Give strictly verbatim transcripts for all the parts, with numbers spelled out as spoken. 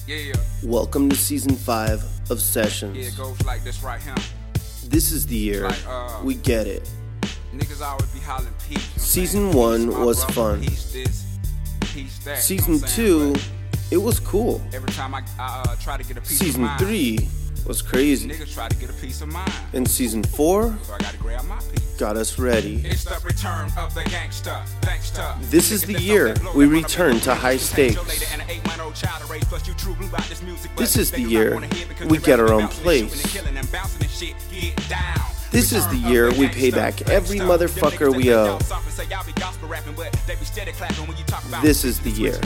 Yeah. Welcome to season five of Sessions. Yeah, it goes like this right here. This is the year. Like, uh, we get it. Niggas always be hollering peace. You know Season one peace, was brother, fun. Peace this, peace that. Season you know two, but it was cool. every time I, I uh, try to get a piece Season of mind, three was crazy. niggas try to get a piece of mind. And season four So I gotta grab my piece. got us ready. It's the return of the gangster. Gangster. This is the year we return to high stakes. This is the year we get our own place. This is the year we pay back every motherfucker we owe. This is the year.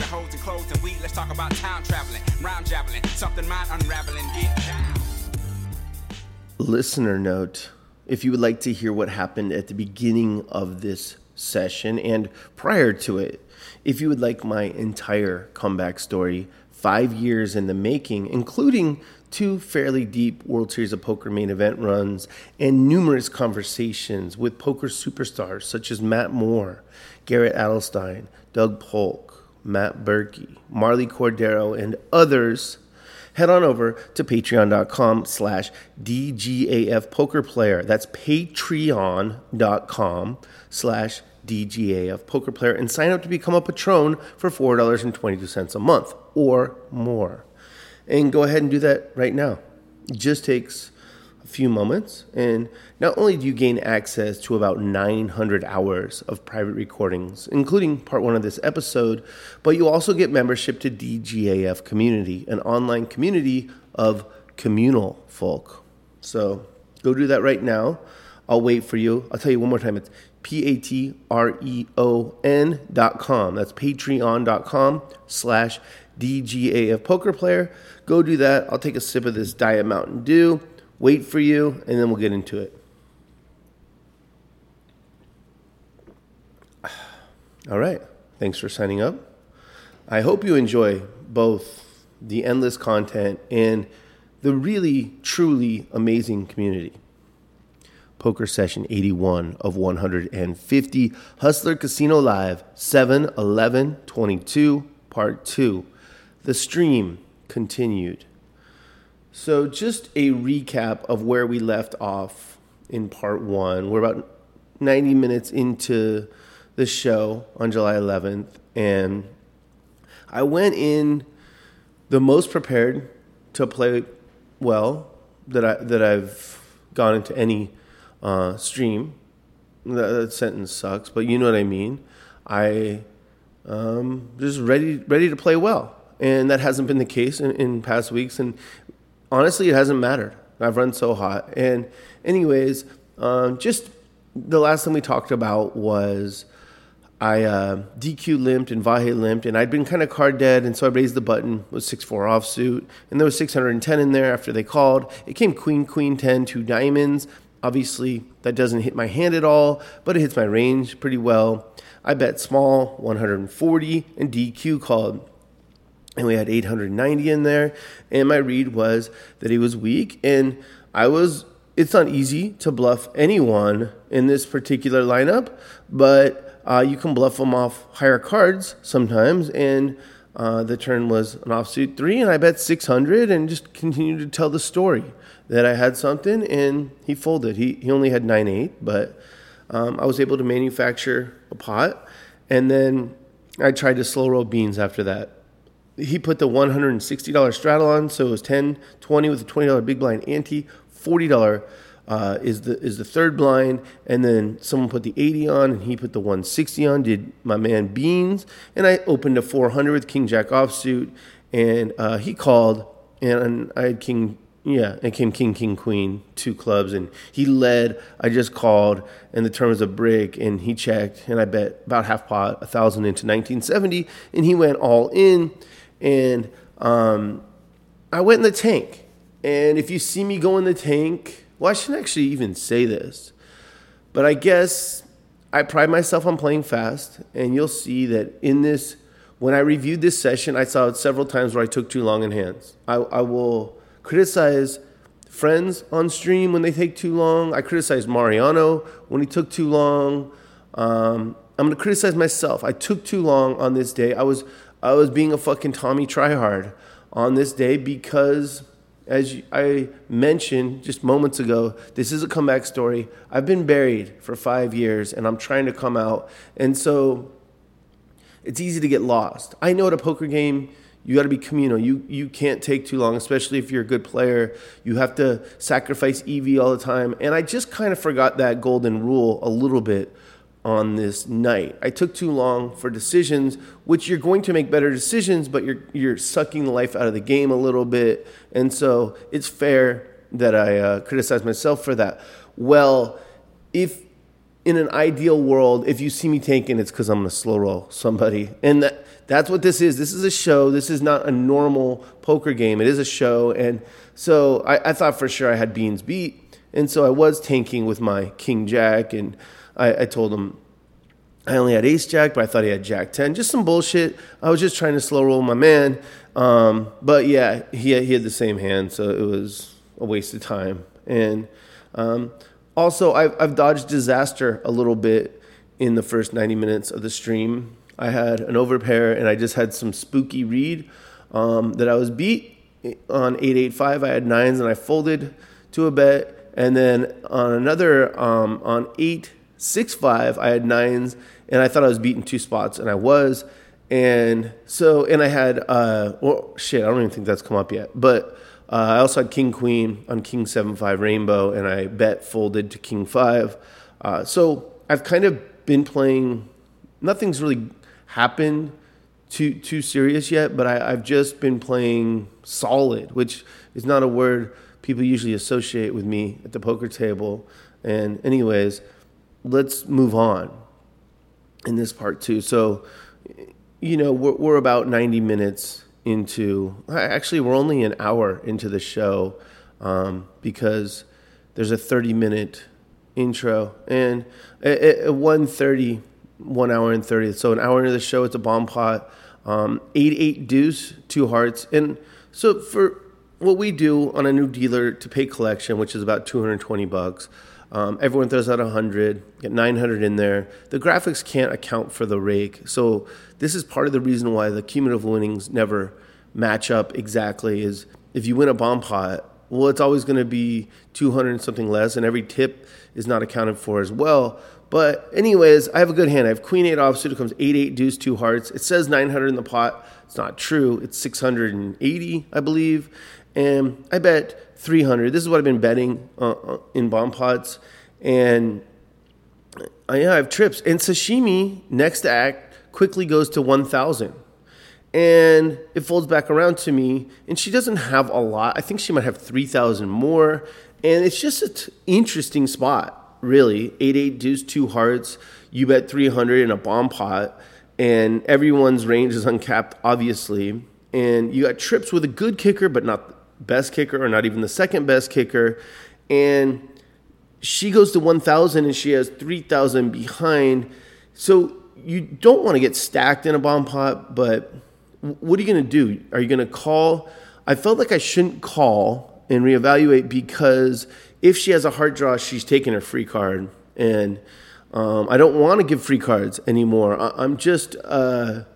Listener note, if you would like to hear what happened at the beginning of this session and prior to it, if you would like my entire comeback story, five years in the making, including two fairly deep World Series of Poker main event runs and numerous conversations with poker superstars such as Matt Moore, Garrett Adelstein, Doug Polk, Matt Berkey, Marley Cordero, and others, head on over to patreon.com slash DGAF poker player. That's patreon.com slash DGAF poker player and sign up to become a patron for four dollars and twenty-two cents a month or more. And go ahead and do that right now. It just takes a few moments. And not only do you gain access to about nine hundred hours of private recordings, including part one of this episode, but you also get membership to D G A F Community, an online community of communal folk. So go do that right now. I'll wait for you. I'll tell you one more time. It's P-A-T-R-E-O-N dot com. That's patreon.com slash DGAF poker player. Go do that. I'll take a sip of this Diet Mountain Dew, wait for you, and then we'll get into it. All right. Thanks for signing up. I hope you enjoy both the endless content and the really, truly amazing community. Poker Session eighty-one of one hundred fifty. Hustler Casino Live, seven eleven twenty-two, Part two. The stream continued. So just a recap of where we left off in Part one. We're about ninety minutes into the show on July eleventh, and I went in the most prepared to play well that I that I've gone into any uh, stream. That, that sentence sucks, but you know what I mean. I um, just ready ready to play well, and that hasn't been the case in, in past weeks. And honestly, it hasn't mattered. I've run so hot. And anyways, um, just the last thing we talked about was I uh, D Q limped and Vahe limped, and I'd been kind of card dead, and so I raised the button with six four offsuit, and there was six hundred ten in there after they called. It came queen, queen, ten, two diamonds. Obviously, that doesn't hit my hand at all, but it hits my range pretty well. I bet small, one hundred forty, and D Q called. And we had eight hundred ninety in there, and my read was that he was weak, and I was, it's not easy to bluff anyone in this particular lineup, but uh, you can bluff them off higher cards sometimes, and uh, the turn was an offsuit three, and I bet six hundred and just continued to tell the story that I had something, and he folded. He he only had nine eight, but um, I was able to manufacture a pot, and then I tried to slow roll beans after that. He put the one hundred sixty dollars straddle on, so it was ten twenty with a twenty dollars big blind ante. forty dollars uh, is the is the third blind, and then someone put the eighty on, and he put the one hundred sixty on, did my man Beans, and I opened a four hundred with King Jack offsuit, and uh, he called, and I had King, yeah, it came King, King, Queen, two clubs, and he led, I just called, and the turn was a brick, and he checked, and I bet about half pot, one thousand into nineteen seventy, and he went all in. And um, I went in the tank. And if you see me go in the tank, well, I shouldn't actually even say this. But I guess I pride myself on playing fast. And you'll see that in this, when I reviewed this session, I saw it several times where I took too long in hands. I, I will criticize friends on stream when they take too long. I criticize Mariano when he took too long. Um, I'm going to criticize myself. I took too long on this day. I was... I was being a fucking Tommy tryhard on this day because, as I mentioned just moments ago, this is a comeback story. I've been buried for five years and I'm trying to come out. And so it's easy to get lost. I know at a poker game, you got to be communal. You you can't take too long, especially if you're a good player. You have to sacrifice E V all the time. And I just kind of forgot that golden rule a little bit on this night. I took too long for decisions, which you're going to make better decisions, but you're you're sucking the life out of the game a little bit. And so it's fair that I uh, criticize myself for that. Well, if in an ideal world, if you see me tanking, it's because I'm going to slow roll somebody. And that, that's what this is. This is a show. This is not a normal poker game. It is a show. And so I, I thought for sure I had Beans beat. And so I was tanking with my King Jack. And I, I told him I only had Ace Jack, but I thought he had Jack ten. Just some bullshit. I was just trying to slow roll my man. Um, but yeah, he had, he had the same hand. So it was a waste of time. And um Also, I've, I've dodged disaster a little bit in the first ninety minutes of the stream. I had an overpair, and I just had some spooky read um, that I was beat on eight eight five. I had nines, and I folded to a bet. And then on another, um, on eight six five, I had nines, and I thought I was beating two spots, and I was. And so, and I had, uh, well, shit, I don't even think that's come up yet. But Uh, I also had King Queen on King seven five Rainbow, and I bet folded to King five. Uh, so I've kind of been playing. Nothing's really happened too too serious yet, but I, I've just been playing solid, which is not a word people usually associate with me at the poker table. And anyways, let's move on in this part too. So, you know, we're, we're about ninety minutes into, actually we're only an hour into the show um, because there's a thirty minute intro, and at, at one thirty, one hour and thirty, so an hour into the show, it's a bomb pot, um, eight eight deuce, two hearts. And so for what we do on a new dealer to pay collection, which is about two hundred twenty bucks, Um, everyone throws out one hundred, get nine hundred in there. The graphics can't account for the rake. So this is part of the reason why the cumulative winnings never match up exactly, is if you win a bomb pot, well, it's always going to be two hundred and something less, and every tip is not accounted for as well. But anyways, I have a good hand. I have queen eight offsuit. It comes eight eight deuce, two hearts. It says nine hundred in the pot. It's not true. It's six hundred eighty, I believe. And I bet three hundred. This is what I've been betting uh, in bomb pots. And uh, yeah, I have trips. And sashimi, next act, quickly goes to one thousand. And it folds back around to me. And she doesn't have a lot. I think she might have three thousand more. And it's just an t- interesting spot, really. eight eight deuce, two hearts. You bet three hundred in a bomb pot. And everyone's range is uncapped, obviously. And you got trips with a good kicker, but not the best kicker, or not even the second best kicker. And she goes to one thousand, and she has three thousand behind. So you don't want to get stacked in a bomb pot, but what are you going to do? Are you going to call? I felt like I shouldn't call and reevaluate, because if she has a heart draw, she's taking her free card. And um, I don't want to give free cards anymore. I, I'm just, uh,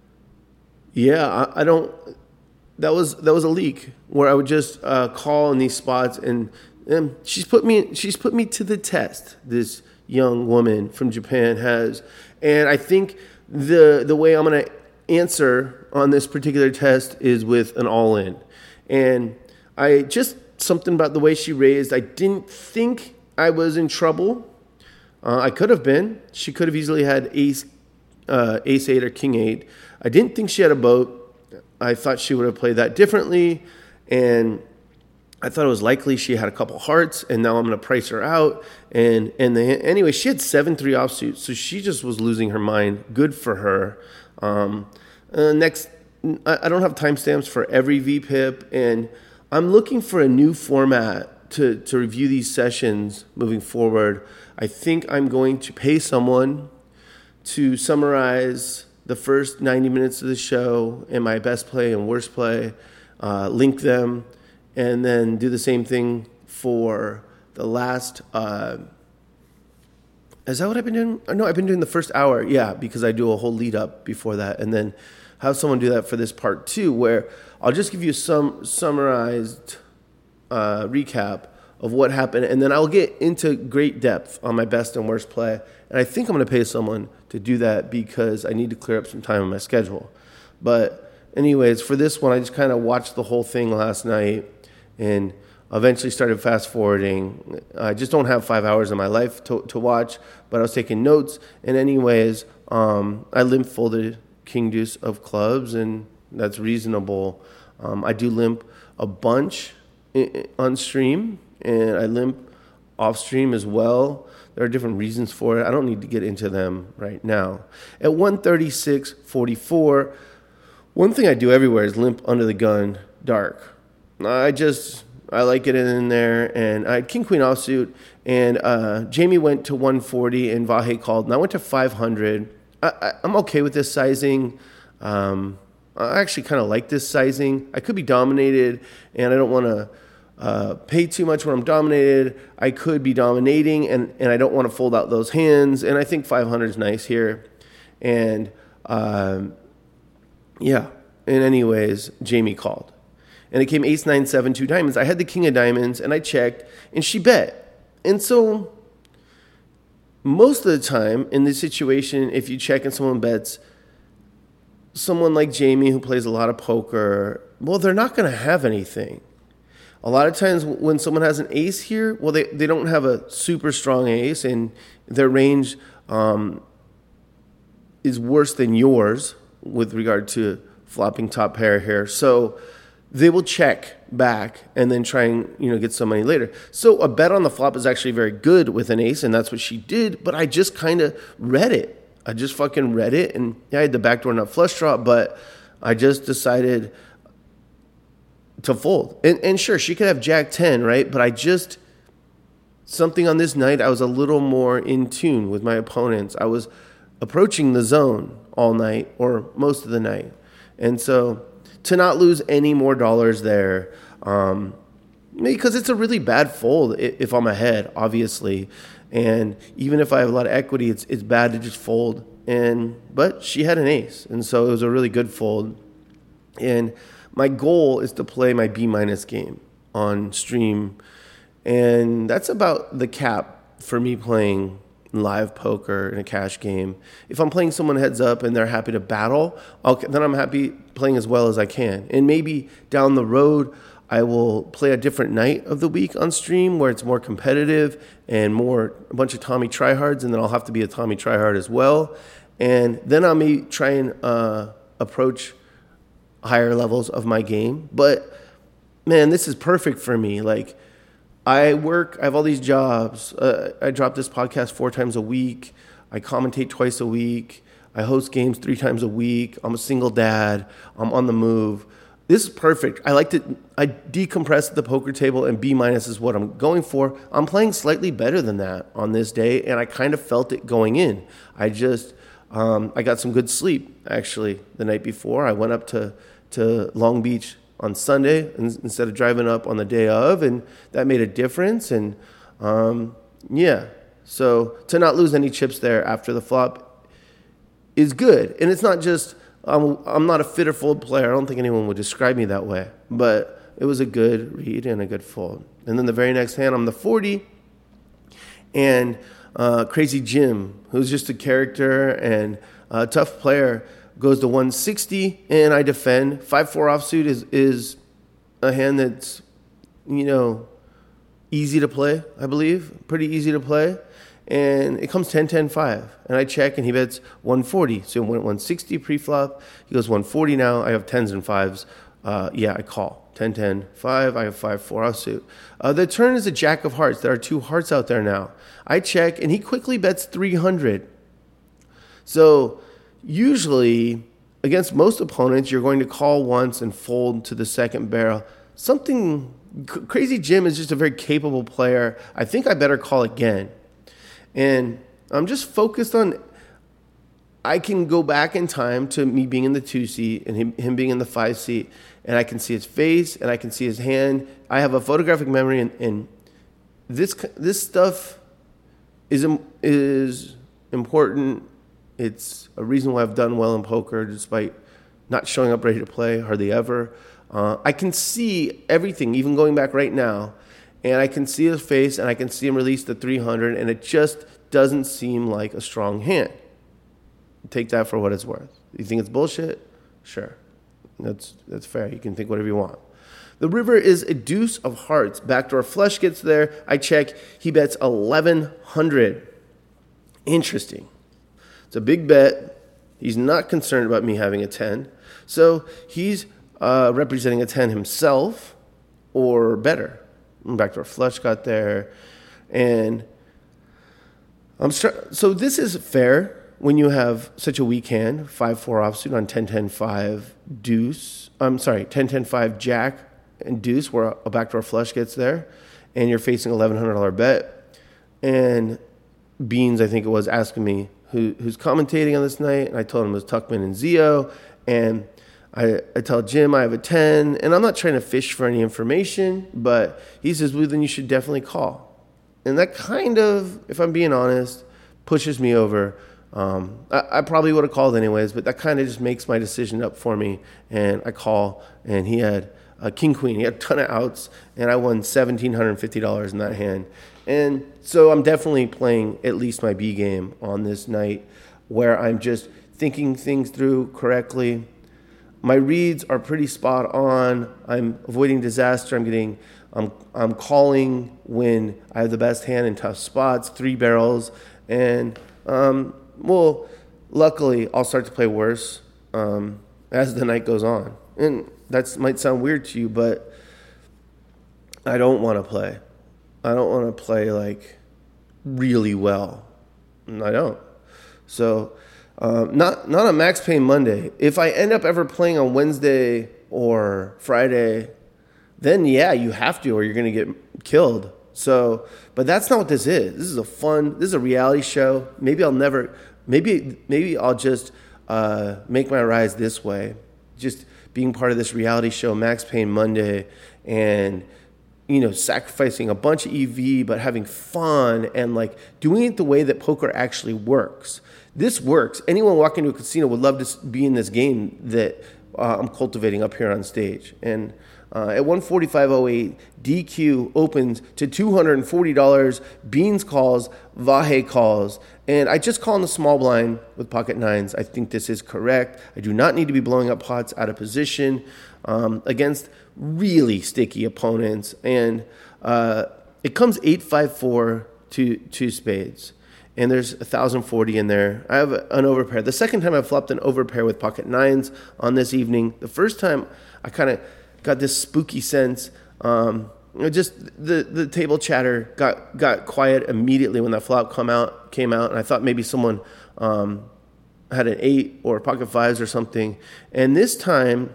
yeah, I, I don't. That was that was a leak where I would just uh, call in these spots, and, and she's put me she's put me to the test. This young woman from Japan has, and I think the the way I'm going to answer on this particular test is with an all-in. And I just something about the way she raised. I didn't think I was in trouble. Uh, I could have been. She could have easily had ace uh, ace eight or king eight. I didn't think she had a boat. I thought she would have played that differently, and I thought it was likely she had a couple hearts, and now I'm going to price her out. And and the, anyway, she had seven three offsuit, so she just was losing her mind. Good for her. Um, uh, next, I, I don't have timestamps for every V P I P, and I'm looking for a new format to, to review these sessions moving forward. I think I'm going to pay someone to summarize the first ninety minutes of the show and my best play and worst play, uh, link them, and then do the same thing for the last, uh, is that what I've been doing? No, I've been doing the first hour, yeah, because I do a whole lead up before that, and then have someone do that for this part two, where I'll just give you some summarized uh, recap of what happened, and then I'll get into great depth on my best and worst play. And I think I'm going to pay someone to do that because I need to clear up some time on my schedule. But anyways, for this one, I just kind of watched the whole thing last night and eventually started fast forwarding. I just don't have five hours in my life to, to watch, but I was taking notes. And anyways, um, I limp folded King Deuce of clubs, and that's reasonable. Um, I do limp a bunch in, on stream, and I limp off stream as well. There are different reasons for it. I don't need to get into them right now. At one thirty-six forty-four, one thing I do everywhere is limp under the gun dark. I just, I like it in there. And I had king queen offsuit, and uh, Jamie went to one forty and Vahe called, and I went to five hundred. I, I, I'm okay with this sizing. Um, I actually kind of like this sizing. I could be dominated, and I don't want to Uh, pay too much when I'm dominated. I could be dominating, and, and I don't want to fold out those hands. And I think five hundred is nice here. And um, yeah. And anyways, Jamie called, and it came ace nine seven two diamonds. I had the king of diamonds, and I checked, and she bet. And so most of the time in this situation, if you check and someone bets, someone like Jamie who plays a lot of poker, well, they're not going to have anything. A lot of times when someone has an ace here, well, they, they don't have a super strong ace, and their range um, is worse than yours with regard to flopping top pair here. So they will check back and then try and, you know, get some money later. So a bet on the flop is actually very good with an ace, and that's what she did. But I just kind of read it. I just fucking read it, and yeah, I had the backdoor nut flush draw, but I just decided to fold. And, and sure, she could have jack ten, right? But I just, something on this night, I was a little more in tune with my opponents. I was approaching the zone all night, or most of the night. And so to not lose any more dollars there, um, because it's a really bad fold if I'm ahead, obviously. And even if I have a lot of equity, it's it's bad to just fold. And but she had an ace, and so it was a really good fold. And my goal is to play my B minus game on stream, and that's about the cap for me playing live poker in a cash game. If I'm playing someone heads up and they're happy to battle, okay, then I'm happy playing as well as I can. And maybe down the road, I will play a different night of the week on stream where it's more competitive and more a bunch of Tommy tryhards, and then I'll have to be a Tommy tryhard as well. And then I may try and uh, approach higher levels of my game. But man, this is perfect for me. Like, I work, I have all these jobs. Uh, I drop this podcast four times a week. I commentate twice a week. I host games three times a week. I'm a single dad. I'm on the move. This is perfect. I like to, I decompress at the poker table, and B minus is what I'm going for. I'm playing slightly better than that on this day, and I kind of felt it going in. I just, um, I got some good sleep, actually, the night before. I went up to to Long Beach on Sunday instead of driving up on the day of, and that made a difference. And um, yeah, so to not lose any chips there after the flop is good. And it's not just, I'm, I'm not a fit or fold player. I don't think anyone would describe me that way, but it was a good read and a good fold. And then the very next hand, I'm the forty, and uh, Crazy Jim, who's just a character and a tough player, goes to one sixty, and I defend. five four offsuit is is a hand that's, you know, easy to play, I believe. Pretty easy to play. And it comes ten ten five. And I check, and he bets one forty. So he went one sixty pre-flop. He goes one forty now. I have tens and fives. Uh, yeah, I call. ten ten five. I have five four offsuit. Uh, the turn is a jack of hearts. There are two hearts out there now. I check, and he quickly bets three hundred. So usually, against most opponents, you're going to call once and fold to the second barrel. Something, Crazy Jim is just a very capable player. I think I better call again. And I'm just focused on, I can go back in time to me being in the two seat and him, him being in the five seat, and I can see his face and I can see his hand. I have a photographic memory, and, and this this stuff is is important. It's a reason why I've done well in poker, despite not showing up ready to play hardly ever. Uh, I can see everything, even going back right now, and I can see his face, and I can see him release the three hundred, and it just doesn't seem like a strong hand. Take that for what it's worth. You think it's bullshit? Sure. That's that's fair. You can think whatever you want. The river is a deuce of hearts. Backdoor flush gets there. I check. He bets eleven hundred. Interesting. It's a big bet. He's not concerned about me having a ten. So he's uh, representing a ten himself or better. Backdoor flush got there. And I'm str- so this is fair when you have such a weak hand, five four offsuit on ten ten five deuce. I'm sorry, ten ten five jack and deuce where a backdoor flush gets there, and you're facing eleven hundred dollars bet. And Beans, I think it was, asking me who, who's commentating on this night, and I told him it was Tuckman and Zio, and I, I tell Jim I have a ten, and I'm not trying to fish for any information, but he says, well, then you should definitely call. And that kind of, if I'm being honest, pushes me over. Um, I, I probably would have called anyways, but that kind of just makes my decision up for me, and I call, and he had a king queen. He had a ton of outs, and I won one thousand seven hundred fifty dollars in that hand. And so I'm definitely playing at least my B game on this night, where I'm just thinking things through correctly. My reads are pretty spot on. I'm avoiding disaster. I'm getting, I'm, I'm calling when I have the best hand in tough spots, three barrels, and um, well, luckily I'll start to play worse um, as the night goes on. And that might sound weird to you, but I don't want to play. I don't want to play like really well. I don't. So um, not not on Max Payne Monday. If I end up ever playing on Wednesday or Friday, then yeah, you have to, or you're going to get killed. So, but that's not what this is. This is a fun. This is a reality show. Maybe I'll never. Maybe maybe I'll just uh, make my rise this way. Just being part of this reality show, Max Payne Monday, and you know, sacrificing a bunch of E V, but having fun and like doing it the way that poker actually works. This works. Anyone walking into a casino would love to be in this game that uh, I'm cultivating up here on stage. And uh, at one forty-five oh eight, D Q opens to two hundred forty dollars. Beans calls, Vahe calls. And I just call in the small blind with pocket nines. I think this is correct. I do not need to be blowing up pots out of position um, against really sticky opponents. And uh, it comes eight five four to two spades. And there's one thousand forty in there. I have an overpair. The second time I flopped an overpair with pocket nines on this evening. The first time I kind of got this spooky sense. Um, just the, the table chatter got, got quiet immediately when that flop come out, came out. And I thought maybe someone um, had an eight or pocket fives or something. And this time,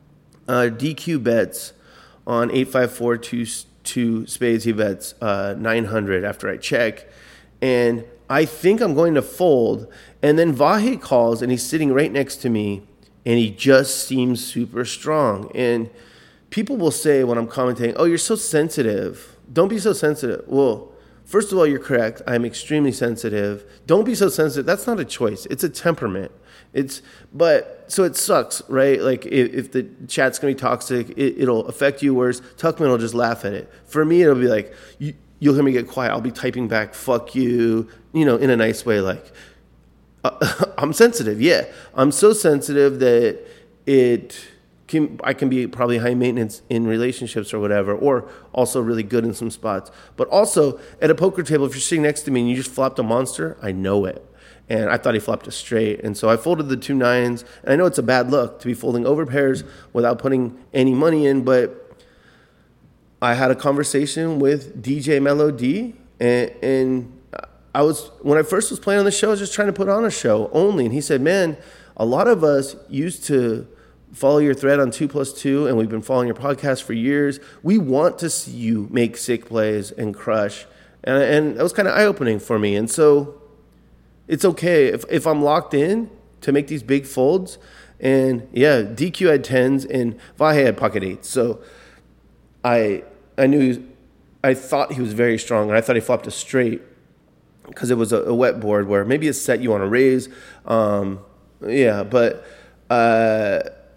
uh, D Q bets on eight five four two, two spades. He bets uh, nine hundred after I check. And I think I'm going to fold. And then Vahe calls, and he's sitting right next to me, and he just seems super strong. And people will say when I'm commentating, oh, you're so sensitive. Don't be so sensitive. Well, first of all, you're correct. I'm extremely sensitive. Don't be so sensitive. That's not a choice. It's a temperament. It's, but, so it sucks, right? Like, if, if the chat's going to be toxic, it, it'll affect you worse. Tuckman will just laugh at it. For me, it'll be like, you, you'll hear me get quiet. I'll be typing back, fuck you, you know, in a nice way. Like, uh, I'm sensitive. Yeah. I'm so sensitive that it can, I can be probably high maintenance in relationships or whatever, or also really good in some spots. But also at a poker table, if you're sitting next to me and you just flopped a monster, I know it. And I thought he flopped a straight. And so I folded the two nines. And I know it's a bad look to be folding over pairs without putting any money in, but I had a conversation with D J Melody, and, and I was, when I first was playing on the show, I was just trying to put on a show only. And he said, man, a lot of us used to follow your thread on two plus two, and we've been following your podcast for years. We want to see you make sick plays and crush. And, and that was kind of eye-opening for me. And so it's okay if, if I'm locked in to make these big folds. And yeah, D Q had tens and Vahe had pocket eights. So I I knew he was, I thought he was very strong, and I thought he flopped a straight because it was a, a wet board where maybe a set you want to raise. Um, yeah, but uh,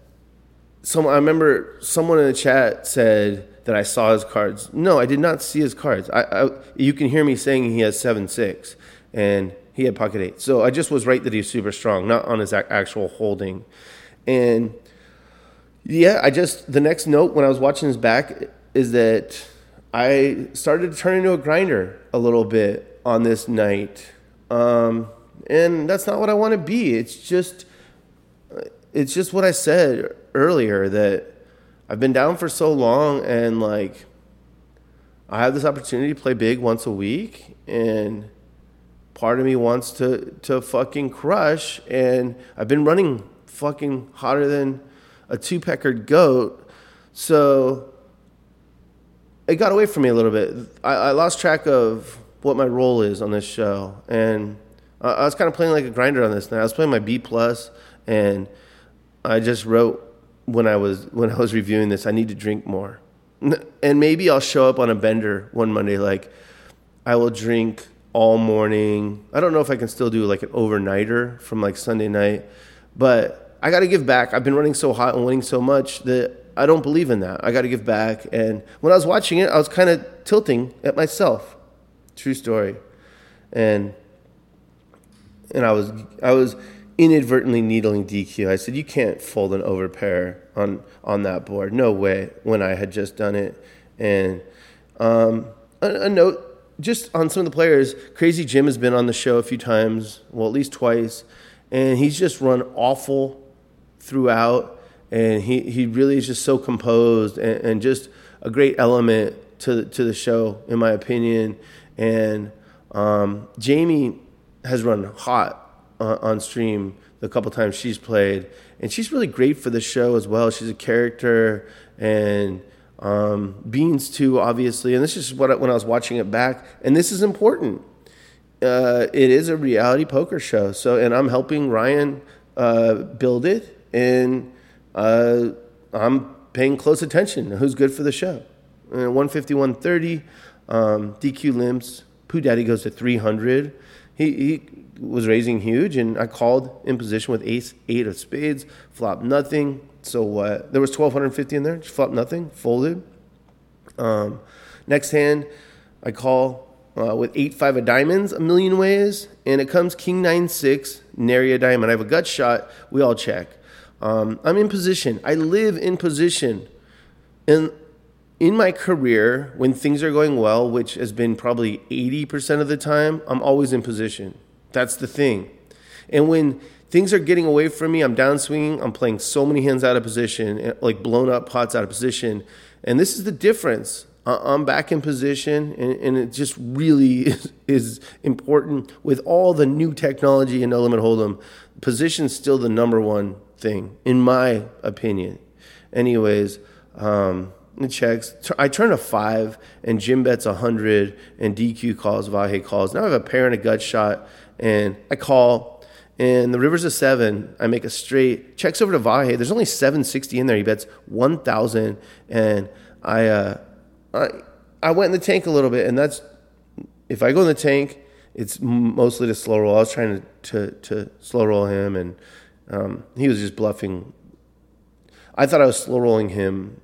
some, I remember someone in the chat said that I saw his cards. No, I did not see his cards. I, I you can hear me saying he has seven six, and he had pocket eight. So I just was right that he's super strong, not on his actual holding. And yeah, I just, the next note when I was watching his back is that I started to turn into a grinder a little bit on this night. Um, and that's not what I want to be. It's just, it's just what I said earlier, that I've been down for so long, and like, I have this opportunity to play big once a week, and part of me wants to, to fucking crush, and I've been running fucking hotter than a two-peckered goat, so it got away from me a little bit. I, I lost track of what my role is on this show, and I, I was kind of playing like a grinder on this night. I was playing my B plus, and I just wrote when I was when I was reviewing this, I need to drink more, and maybe I'll show up on a bender one Monday, like I will drink all morning. I don't know if I can still do like an overnighter from like Sunday night, but I got to give back. I've been running so hot and winning so much that I don't believe in that. I got to give back. And when I was watching it, I was kind of tilting at myself. True story. And and I was I was inadvertently needling D Q. I said, you can't fold an overpair on on that board. No way. When I had just done it. And um, a, a note. Just on some of the players, Crazy Jim has been on the show a few times, well, at least twice, and he's just run awful throughout, and he, he really is just so composed and, and just a great element to, to the show, in my opinion. And um, Jamie has run hot on, on stream the couple times she's played, and she's really great for the show as well. She's a character, and Um, Beans too, obviously, and this is what I, when I was watching it back, and this is important. Uh, it is a reality poker show, so and I'm helping Ryan uh, build it, and uh, I'm paying close attention to who's good for the show. Uh, one fifty, one thirty, um, D Q limps. Pooh Daddy goes to three hundred. He he was raising huge, and I called in position with ace eight of spades, flop nothing. So what? There was twelve fifty in there. Just flopped nothing. Folded. Um, next hand, I call uh, with eight five of diamonds a million ways, and it comes king nine six, nary a diamond. I have a gut shot. We all check. Um, I'm in position. I live in position. And in my career, when things are going well, which has been probably eighty percent of the time, I'm always in position. That's the thing. And when things are getting away from me, I'm downswinging, I'm playing so many hands out of position, like blown up pots out of position. And this is the difference. I'm back in position, and, and it just really is, is important. With all the new technology in No Limit Hold'em, position's still the number one thing, in my opinion. Anyways, um, it checks. I turn a five, and Jim bets one hundred, and D Q calls, Vahe calls. Now I have a pair and a gut shot, and I call. And the river's a seven. I make a straight. Checks over to Vahe. There's only seven sixty in there. He bets one thousand. And I, uh, I I went in the tank a little bit. And that's, if I go in the tank, it's mostly to slow roll. I was trying to, to, to slow roll him. And um, he was just bluffing. I thought I was slow rolling him.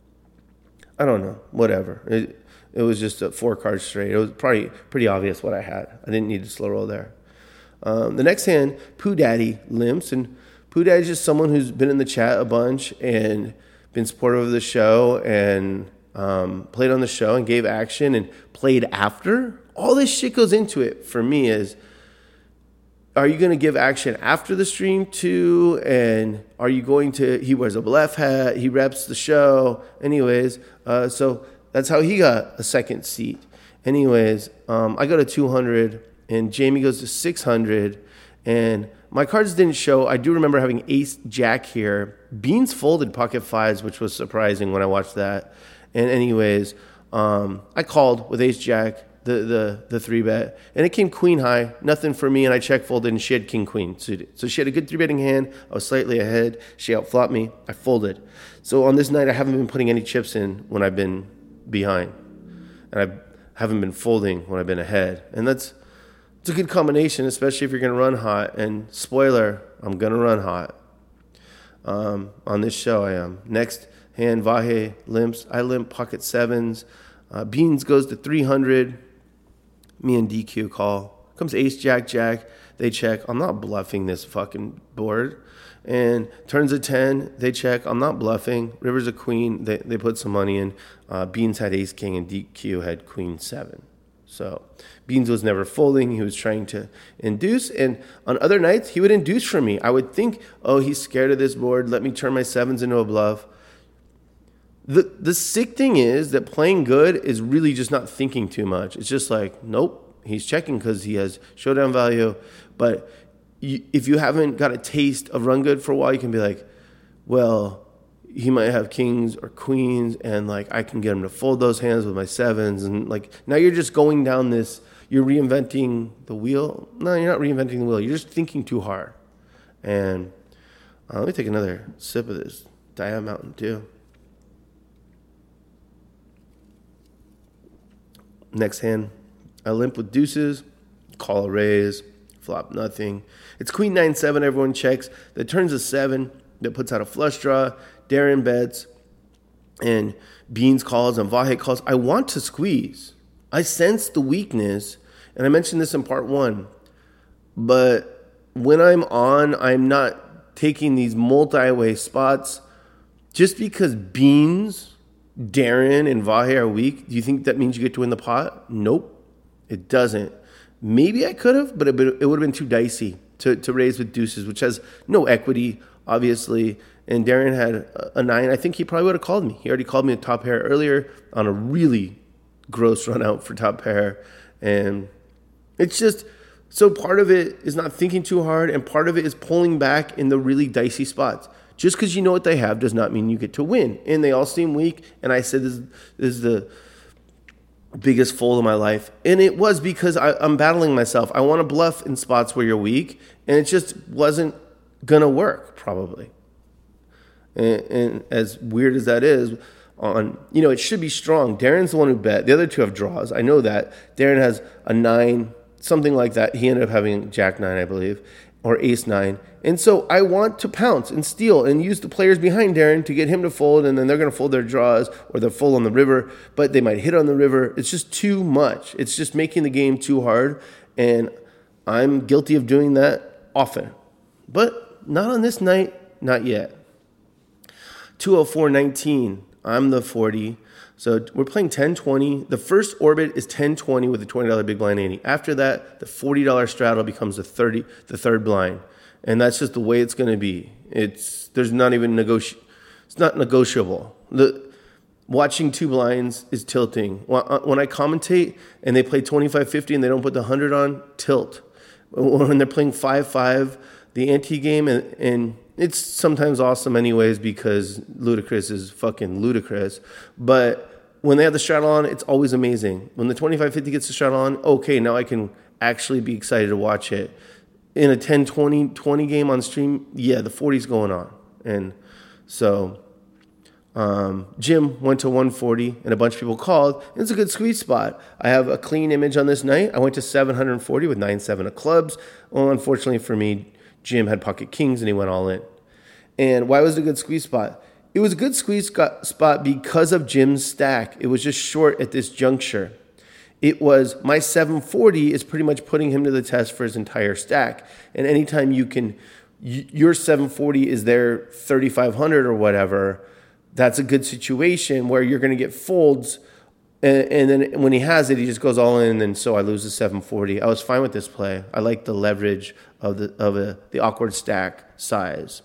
I don't know. Whatever. It, it was just a four card straight. It was probably pretty obvious what I had. I didn't need to slow roll there. Um, the next hand, Pooh Daddy limps, and Pooh Daddy's just someone who's been in the chat a bunch and been supportive of the show, and um, played on the show and gave action and played after. All this shit goes into it for me is, are you going to give action after the stream too? And are you going to, he wears a blef hat, he reps the show. Anyways, uh, so that's how he got a second seat. Anyways, um, I go to two hundred. And Jamie goes to six hundred, and my cards didn't show. I do remember having ace jack here. Beans folded pocket fives, which was surprising when I watched that. And anyways, um, I called with ace jack, the the the three bet, and it came queen high, nothing for me, and I check folded, and she had king queen suited. So she had a good three betting hand. I was slightly ahead. She outflopped me. I folded. So on this night, I haven't been putting any chips in when I've been behind, and I haven't been folding when I've been ahead, and that's. It's a good combination, especially if you're going to run hot. And spoiler, I'm going to run hot. Um, on this show, I am. Next hand, Vahe limps. I limp pocket sevens. Uh, Beans goes to three hundred. Me and D Q call. Comes ace, jack, jack. They check. I'm not bluffing this fucking board. And turns a ten. They check. I'm not bluffing. River's a queen. They they put some money in. Uh, Beans had ace, king, and D Q had queen seven. So Beans was never folding. He was trying to induce. And on other nights, he would induce for me. I would think, oh, he's scared of this board. Let me turn my sevens into a bluff. The the sick thing is that playing good is really just not thinking too much. It's just like, nope, he's checking because he has showdown value. But you, if you haven't got a taste of run good for a while, you can be like, well, he might have kings or queens, and like I can get him to fold those hands with my sevens. And like now you're just going down this, you're reinventing the wheel. No, you're not reinventing the wheel. You're just thinking too hard. And uh, let me take another sip of this Diet Mountain Dew. Next hand, I limp with deuces, call a raise, flop nothing. It's queen nine seven. Everyone checks. That turns a seven. That puts out a flush draw. Darren bets, and Beans calls, and Vahe calls. I want to squeeze. I sense the weakness, and I mentioned this in part one. But when I'm on, I'm not taking these multi-way spots just because Beans, Darren, and Vahe are weak. Do you think that means you get to win the pot? Nope, it doesn't. Maybe I could have, but it, it would have been too dicey to, to raise with deuces, which has no equity, obviously. And Darren had a nine. I think he probably would have called me. He already called me a top pair earlier on a really gross run out for top pair. And it's just, so part of it is not thinking too hard, and part of it is pulling back in the really dicey spots. Just because you know what they have does not mean you get to win. And they all seem weak. And I said this, this is the biggest fold of my life. And it was because I, I'm battling myself. I want to bluff in spots where you're weak. And it just wasn't going to work, probably. And, and as weird as that is, on you know, it should be strong. Darren's the one who bet. The other two have draws. I know that. Darren has a nine, something like that. He ended up having jack nine, I believe, or ace nine. And so I want to pounce and steal and use the players behind Darren to get him to fold, and then they're going to fold their draws, or they're full on the river, but they might hit on the river. It's just too much. It's just making the game too hard, and I'm guilty of doing that often. But not on this night, not yet. two oh four nineteen, I'm the forty. So we're playing ten twenty. The first orbit is ten twenty with a twenty dollars big blind ante. After that, the forty dollars straddle becomes the thirty, the third blind. And that's just the way it's going to be. It's there's not even negoti- it's not negotiable. The watching two blinds is tilting. When I commentate and they play twenty-five fifty and they don't put the one hundred on, tilt. When they're playing five five, the ante game, and, and it's sometimes awesome anyways because Ludacris is fucking ludicrous. But when they have the straddle on, it's always amazing. When the twenty-five fifty gets the straddle on, okay, now I can actually be excited to watch it. In a ten twenty twenty game on stream, yeah, the forty's going on. And so um, Jim went to one forty, and a bunch of people called. It's a good squeeze spot. I have a clean image on this night. I went to seven forty with nine seven of clubs. Well, unfortunately for me, Jim had pocket kings, and he went all in. And why was it a good squeeze spot? It was a good squeeze spot because of Jim's stack. It was just short at this juncture. It was, my seven forty is pretty much putting him to the test for his entire stack. And anytime you can, your seven forty is their thirty-five hundred or whatever, that's a good situation where you're going to get folds. And, and then when he has it, he just goes all in. And so I lose the seven forty. I was fine with this play. I like the leverage of the of a, the awkward stack size.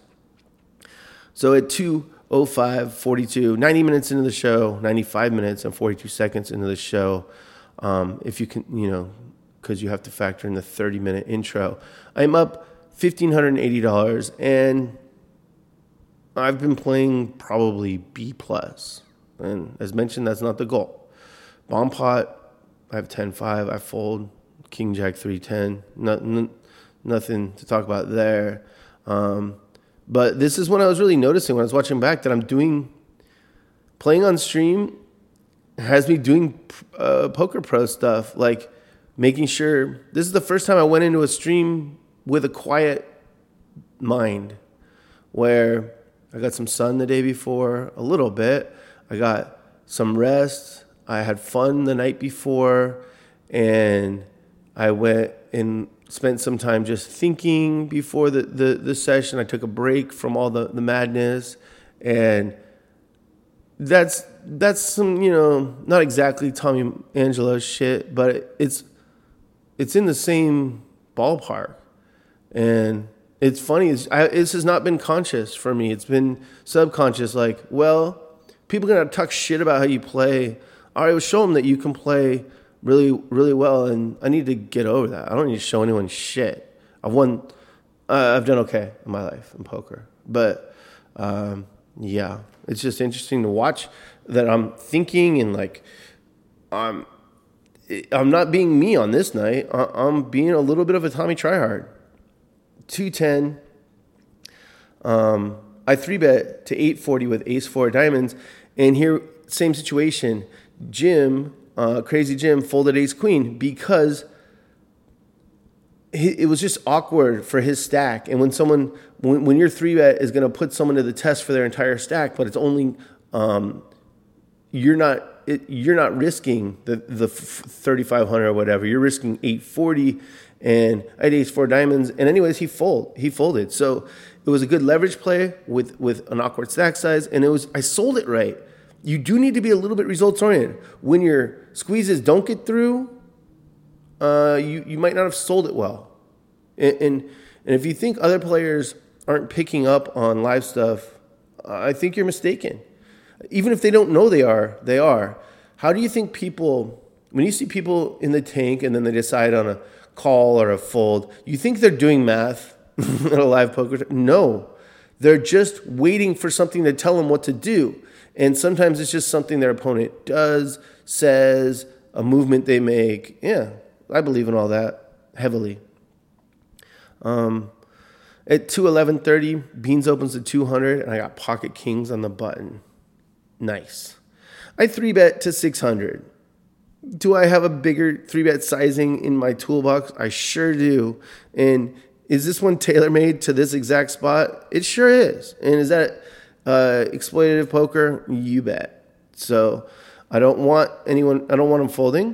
So at two oh five forty-two, ninety minutes into the show, ninety-five minutes and forty-two seconds into the show, Um, if you can, you know, because you have to factor in the thirty minute intro. I'm up one thousand five hundred eighty dollars, and I've been playing probably B plus. And as mentioned, that's not the goal. Bomb pot, I have ten five, I fold, King Jack three ten, no, no, nothing to talk about there. Um, but this is when I was really noticing when I was watching back that I'm doing, playing on stream has me doing uh, Poker Pro stuff, like making sure. This is the first time I went into a stream with a quiet mind, where I got some sun the day before, a little bit. I got some rest. I had fun the night before, and I went and spent some time just thinking before the, the, the session. I took a break from all the, the madness, and that's that's some, you know, not exactly Tommy Angelo shit, but it's it's in the same ballpark. And it's funny, it's, I, this has not been conscious for me. It's been subconscious, like, well, people are going to talk shit about how you play. All right, well, show them that you can play really, really well, and I need to get over that. I don't need to show anyone shit. I've won, uh, I've done okay in my life in poker. But, um, yeah, it's just interesting to watch that I'm thinking and, like, I'm, I'm not being me on this night. I'm being a little bit of a Tommy Tryhard. two ten. Um, I three bet to eight forty with ace four diamonds. And here, same situation. Jim, uh, Crazy Jim, folded ace queen because he, it was just awkward for his stack. And when someone, when, when your three bet is going to put someone to the test for their entire stack, but it's only, um, you're not, it, you're not risking the, the thirty-five hundred or whatever. You're risking eight forty. And I had ace four diamonds. And anyways, he fold. He folded. So it was a good leverage play with, with an awkward stack size. And it was, I sold it right. You do need to be a little bit results oriented. When your squeezes don't get through, uh, you, you might not have sold it well. And, and, and if you think other players aren't picking up on live stuff, I think you're mistaken. Even if they don't know they are, they are. How do you think people, when you see people in the tank and then they decide on a call or a fold, you think they're doing math at a live poker? No, they're just waiting for something to tell them what to do. And sometimes it's just something their opponent does, says, a movement they make. Yeah, I believe in all that heavily. Um, at two eleven thirty, Beans opens to two hundred, and I got pocket kings on the button. Nice. I three bet to six hundred. Do I have a bigger three bet sizing in my toolbox? I sure do. And is this one tailor-made to this exact spot? It sure is. And is that uh, exploitative poker? You bet. So I don't want anyone, I don't want them folding.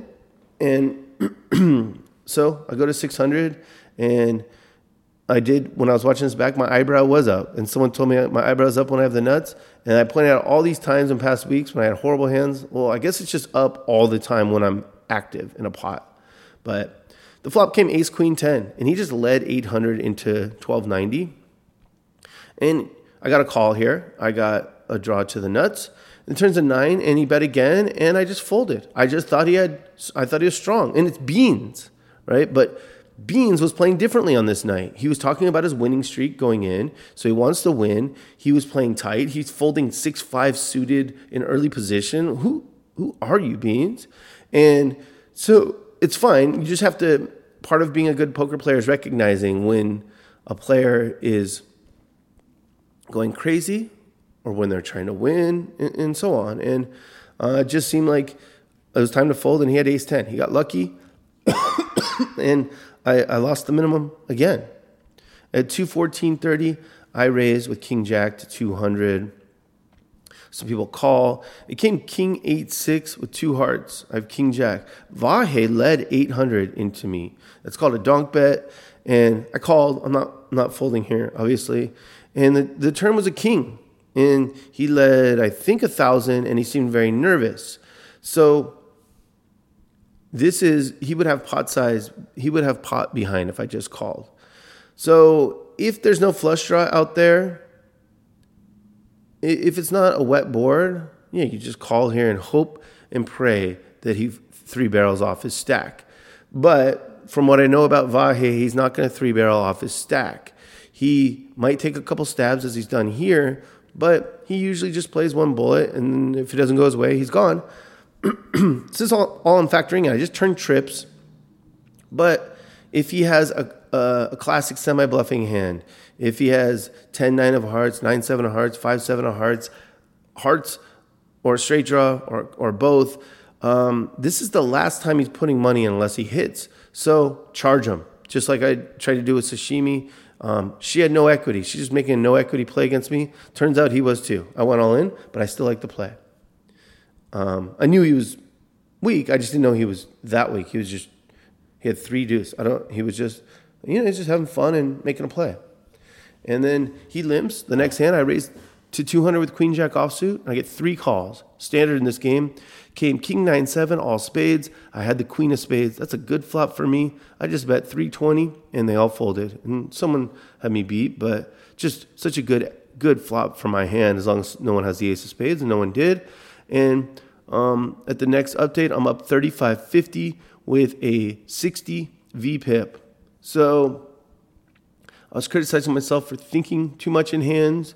And so I go to six hundred, and I did, when I was watching this back, my eyebrow was up. And someone told me my eyebrow's up when I have the nuts. And I pointed out all these times in past weeks when I had horrible hands. Well, I guess it's just up all the time when I'm active in a pot. But the flop came ace queen ten, and he just led eight hundred into twelve ninety. And I got a call here. I got a draw to the nuts. It turns a nine, and he bet again, and I just folded. I just thought he had, I thought he was strong. And it's Beans, right? But Beans was playing differently on this night. He was talking about his winning streak going in, so he wants to win. He was playing tight. He's folding six five suited in early position. Who who are you, Beans? And so it's fine. You just have to, part of being a good poker player is recognizing when a player is going crazy or when they're trying to win and, and so on. And uh, it just seemed like it was time to fold, and he had ace ten. He got lucky. And I, I lost the minimum again. At two fourteen thirty, I raised with king jack to two hundred. Some people call. It came king eight six with two hearts. I have king jack. Vahe led eight hundred into me. That's called a donk bet. And I called. I'm not I'm not folding here, obviously. And the, the turn was a king. And he led, I think, one thousand, and he seemed very nervous. So this is, he would have pot size, he would have pot behind if I just called. So if there's no flush draw out there, if it's not a wet board, yeah, you just call here and hope and pray that he three barrels off his stack. But from what I know about Vahe, he's not going to three barrel off his stack. He might take a couple stabs as he's done here, but he usually just plays one bullet, and if it doesn't go his way, he's gone. This is all, all I'm factoring in. I just turned trips. But if he has a, a, a classic semi-bluffing hand, if he has ten nine of hearts, nine seven of hearts, five seven of hearts, hearts or straight draw or, or both, um, this is the last time he's putting money in unless he hits. So charge him. Just like I tried to do with Sashimi. Um, she had no equity. She's just making a no equity play against me. Turns out he was too. I went all in, but I still like the play. Um, I knew he was weak. I just didn't know he was that weak. He was just, he had three deuce. I don't, he was just, you know, he's just having fun and making a play. And then he limps. The next hand I raised to two hundred with queen jack offsuit. I get three calls. Standard in this game. Came king nine seven, all spades. I had the queen of spades. That's a good flop for me. I just bet three twenty, and they all folded. And someone had me beat, but just such a good good flop for my hand as long as no one has the ace of spades, and no one did. And um, at the next update, I'm up thirty-five fifty with a sixty V P I P. So I was criticizing myself for thinking too much in hands.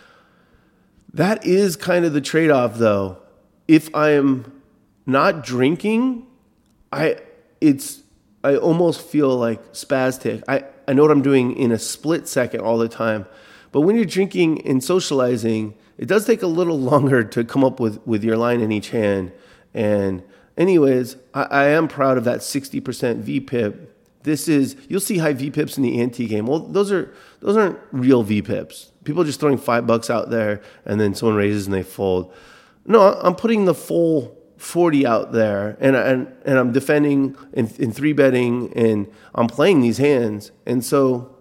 That is kind of the trade-off, though. If I am not drinking, I it's I almost feel like spastic. I, I know what I'm doing in a split second all the time. But when you're drinking and socializing, it does take a little longer to come up with, with your line in each hand. And anyways, I, I am proud of that sixty percent V P I P. This is, you'll see high V P I Ps in the ante game. Well, those are those aren't real V P I Ps. People are just throwing five bucks out there and then someone raises and they fold. No, I'm putting the full forty out there, and and and I'm defending in, in three betting, and I'm playing these hands, and so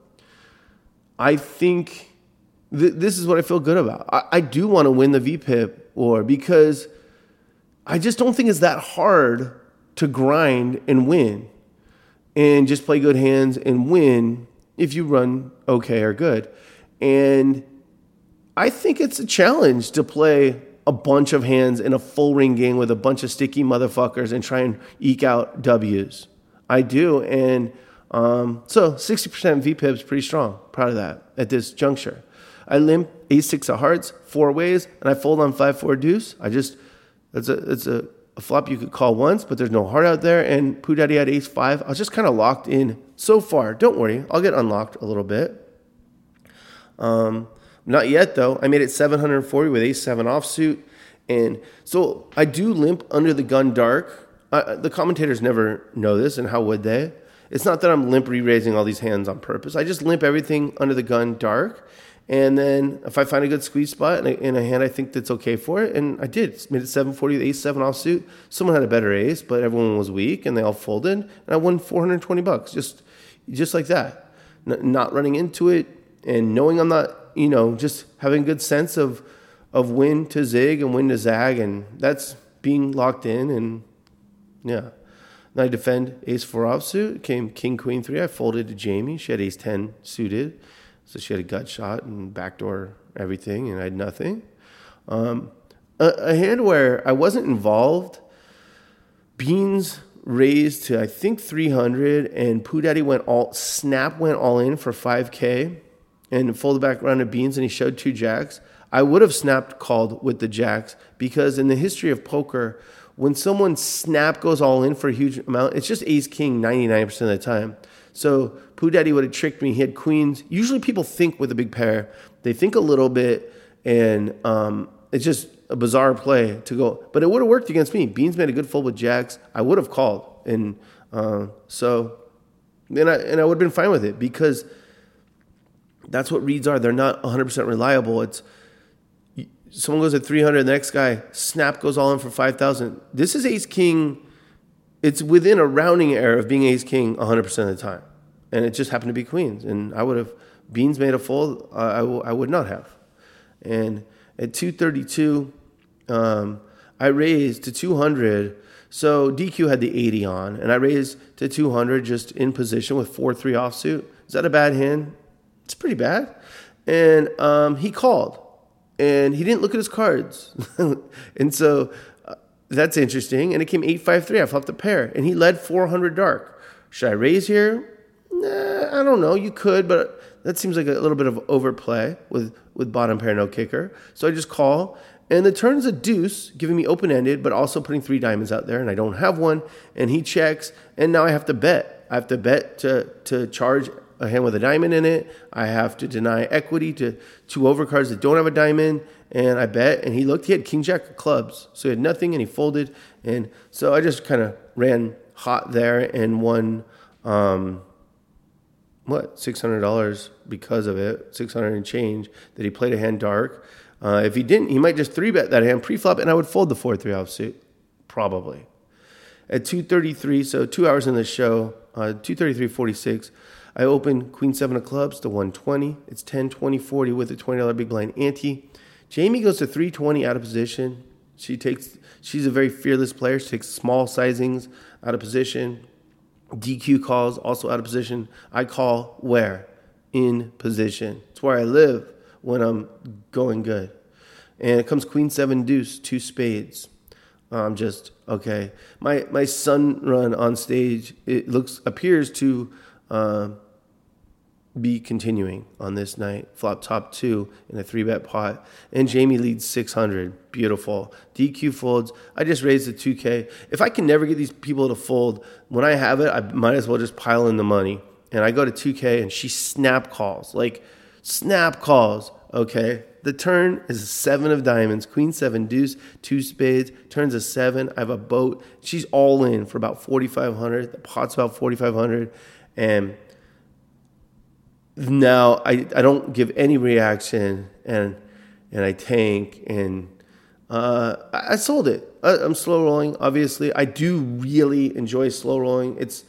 I think th- this is what I feel good about. I, I do want to win the V P I P, or because I just don't think it's that hard to grind and win, and just play good hands and win if you run okay or good, and I think it's a challenge to play a bunch of hands in a full ring game with a bunch of sticky motherfuckers and try and eke out W's. I do. And um, so sixty percent V P I P is pretty strong. Proud of that at this juncture. I limp ace six of hearts four ways, and I fold on five four deuce. I just, it's a, it's a, a flop you could call once, but there's no heart out there. And Pooh Daddy had ace five. I was just kind of locked in so far. Don't worry. I'll get unlocked a little bit. Um, Not yet, though. I made it seven hundred forty with ace seven offsuit. And so I do limp under the gun dark. I, the commentators never know this, and how would they? It's not that I'm limp re-raising all these hands on purpose. I just limp everything under the gun dark. And then if I find a good squeeze spot in a, in a hand I think that's okay for it, and I did. Made it seven forty with ace seven offsuit. Someone had a better ace, but everyone was weak, and they all folded. And I won four hundred twenty bucks, just, just like that. N- not running into it and knowing I'm not, you know, just having a good sense of of when to zig and when to zag, and that's being locked in, and yeah. Then I defend ace four offsuit, came king queen three. I folded to Jamie. She had ace ten suited, so she had a gut shot and backdoor everything, and I had nothing. Um, a, a hand where I wasn't involved, Beans raised to I think three hundred, and Pooh Daddy went all, Snap went all in for five K. And folded back around to Beans, and he showed two jacks. I would have snapped called with the jacks, because in the history of poker, when someone snap goes all in for a huge amount, it's just ace king ninety-nine percent of the time. So Pooh Daddy would have tricked me. He had queens. Usually people think with a big pair. They think a little bit, and um, it's just a bizarre play to go. But it would have worked against me. Beans made a good fold with jacks. I would have called. And uh, so, and I, and I would have been fine with it, because that's what reads are. They're not one hundred percent reliable. It's someone goes at three hundred, the next guy, snap, goes all in for five thousand. This is ace king. It's within a rounding error of being ace king one hundred percent of the time. And it just happened to be queens. And I would have, Beans made a fold, uh, I, w- I would not have. And at two thirty-two, um, I raised to two hundred. So D Q had the eighty on, and I raised to two hundred just in position with four three offsuit. Is that a bad hand? It's pretty bad. And um, he called, and he didn't look at his cards. And so uh, that's interesting. And it came eight five three. I flopped a pair, and he led four hundred dark. Should I raise here? Nah, I don't know. You could, but that seems like a little bit of overplay with, with bottom pair, no kicker. So I just call, and the turn's a deuce, giving me open-ended, but also putting three diamonds out there, and I don't have one. And he checks, and now I have to bet. I have to bet to to charge a hand with a diamond in it. I have to deny equity to two overcards that don't have a diamond, and I bet. And he looked, he had king jack of clubs, so he had nothing, and he folded. And so I just kind of ran hot there and won um, what, six hundred dollars because of it, six hundred and change, that he played a hand dark. Uh, if he didn't, he might just three-bet that hand pre-flop, and I would fold the four three offsuit, probably. At two thirty-three, so two hours in the show, uh, two thirty-three forty-six, I open Queen seven of clubs to one twenty. It's ten twenty forty with a twenty dollars big blind ante. Jamie goes to three twenty out of position. She takes. She's a very fearless player. She takes small sizings out of position. D Q calls, also out of position. I call where? In position. It's where I live when I'm going good. And it comes Queen seven deuce, two spades. I'm just, okay. My my sun run on stage, it looks appears to uh, be continuing on this night. Flop top two in a three-bet pot. And Jamie leads six hundred. Beautiful. D Q folds. I just raised the two K. If I can never get these people to fold, when I have it, I might as well just pile in the money. And I go to two K, and she snap calls. Like, snap calls, okay? The turn is a seven of diamonds, queen seven deuce, two spades, turns a seven. I have a boat. She's all in for about forty-five hundred. The pot's about forty-five hundred. And now I, I don't give any reaction, and and I tank, and uh, I, I sold it. I, I'm slow rolling, obviously. I do really enjoy slow rolling. It's,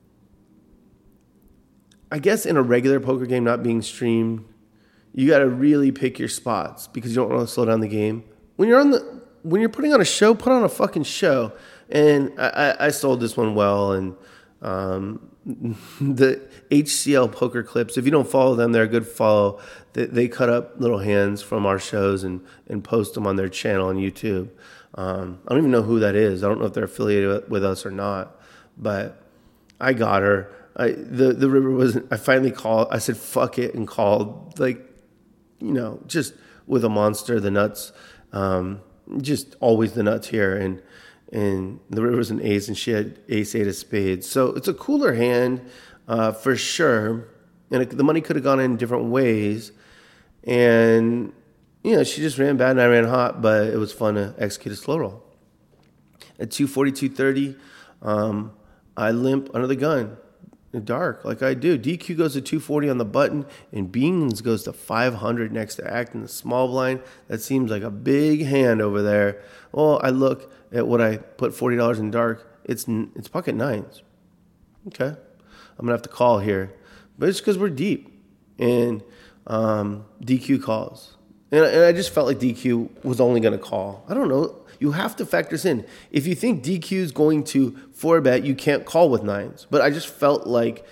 I guess in a regular poker game not being streamed, you got to really pick your spots because you don't want to slow down the game. When you're on the, when you're putting on a show, put on a fucking show. And I, I, I sold this one well. And um, the H C L poker clips, if you don't follow them, they're a good follow. They, they cut up little hands from our shows and, and post them on their channel on YouTube. Um, I don't even know who that is. I don't know if they're affiliated with us or not. But I got her. I, the the river was. I finally called. I said fuck it and called, like, you know, just with a monster, the nuts, um, just always the nuts here. And and the river was an ace, and she had ace eight of spades. So it's a cooler hand uh, for sure. And it, the money could have gone in different ways. And you know, she just ran bad and I ran hot, but it was fun to execute a slow roll. At two forty, two thirty, um, I limp under the gun. Dark, like I do. D Q goes to two forty on the button, and Beans goes to five hundred next to act in the small blind. That seems like a big hand over there. Well, I look at what I put forty dollars in dark. It's it's pocket nines. Okay. I'm going to have to call here. But it's because we're deep. And um, D Q calls. And, and I just felt like D Q was only going to call. I don't know. You have to factor this in. If you think D Q is going to four bet, you can't call with nines. But I just felt like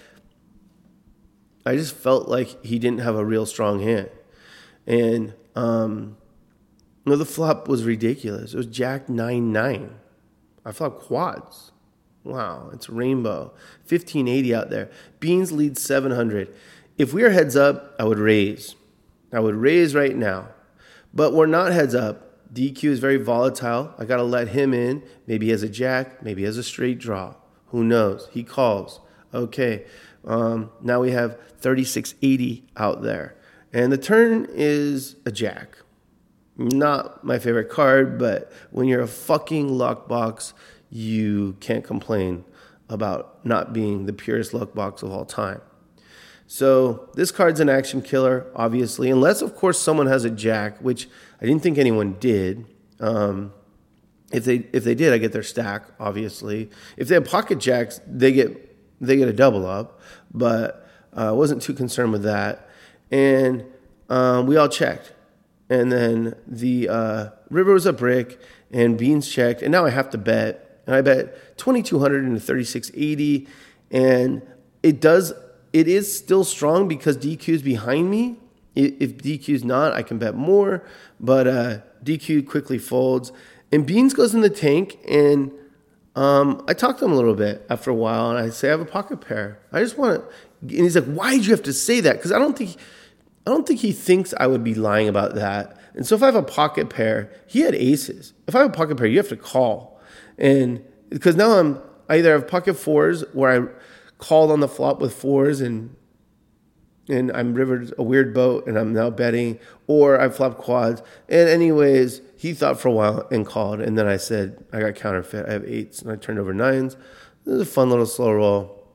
I just felt like he didn't have a real strong hand. And um, you know, the flop was ridiculous. It was Jack nine nine. I flopped quads. Wow, it's rainbow. fifteen eighty out there. Beans leads seven hundred. If we are heads up, I would raise. I would raise right now. But we're not heads up. D Q is very volatile. I got to let him in. Maybe he has a jack. Maybe he has a straight draw. Who knows? He calls. Okay. Um, now we have thirty-six eighty out there. And the turn is a jack. Not my favorite card, but when you're a fucking luck box, you can't complain about not being the purest luck box of all time. So this card's an action killer, obviously, unless, of course, someone has a jack, which I didn't think anyone did. Um, if they if they did, I get their stack, obviously. If they have pocket jacks, they get they get a double up, but I uh, wasn't too concerned with that. And um, we all checked. And then the uh, river was a brick, and Beans checked, and now I have to bet. And I bet twenty-two hundred into thirty-six eighty, and it does... It is still strong because D Q's behind me. If D Q's not, I can bet more. But uh, D Q quickly folds. And Beans goes in the tank. And um, I talk to him a little bit after a while. And I say, I have a pocket pair. I just want to... And he's like, why did you have to say that? Because I don't think... I don't think he thinks I would be lying about that. And so if I have a pocket pair... He had aces. If I have a pocket pair, you have to call. And... Because now I'm... I either have pocket fours where I... called on the flop with fours and and I'm rivered a weird boat and I'm now betting, or I flopped quads. And anyways, he thought for a while and called, and then I said I got counterfeit. I have eights and I turned over nines. This is a fun little slow roll.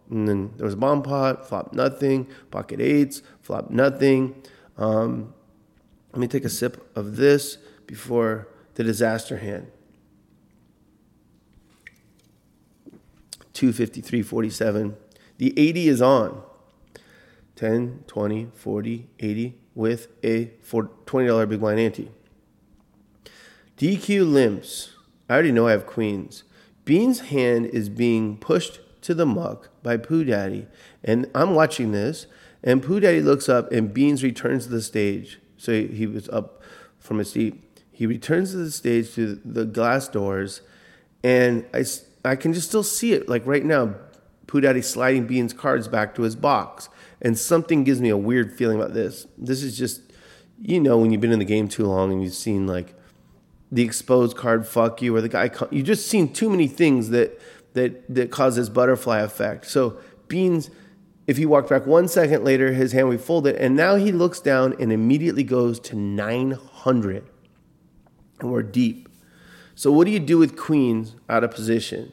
And then there was a bomb pot, flop nothing. Pocket eights, flop nothing. Um, let me take a sip of this before the disaster hand. two fifty-three forty-seven. The eighty is on. ten, twenty, forty, eighty with a twenty dollars big blind ante. D Q limps. I already know I have queens. Bean's hand is being pushed to the muck by Pooh Daddy. And I'm watching this. And Pooh Daddy looks up and Beans returns to the stage. So he, he was up from his seat. He returns to the stage to the glass doors. And I, I can just still see it. Like right now, Pooh Daddy sliding Beans' cards back to his box. And something gives me a weird feeling about this. This is just, you know, when you've been in the game too long and you've seen like the exposed card fuck you or the guy, you've just seen too many things that that that cause this butterfly effect. So Beans, if he walked back one second later, his hand we folded, and now he looks down and immediately goes to nine hundred. And we're deep. So what do you do with queens out of position?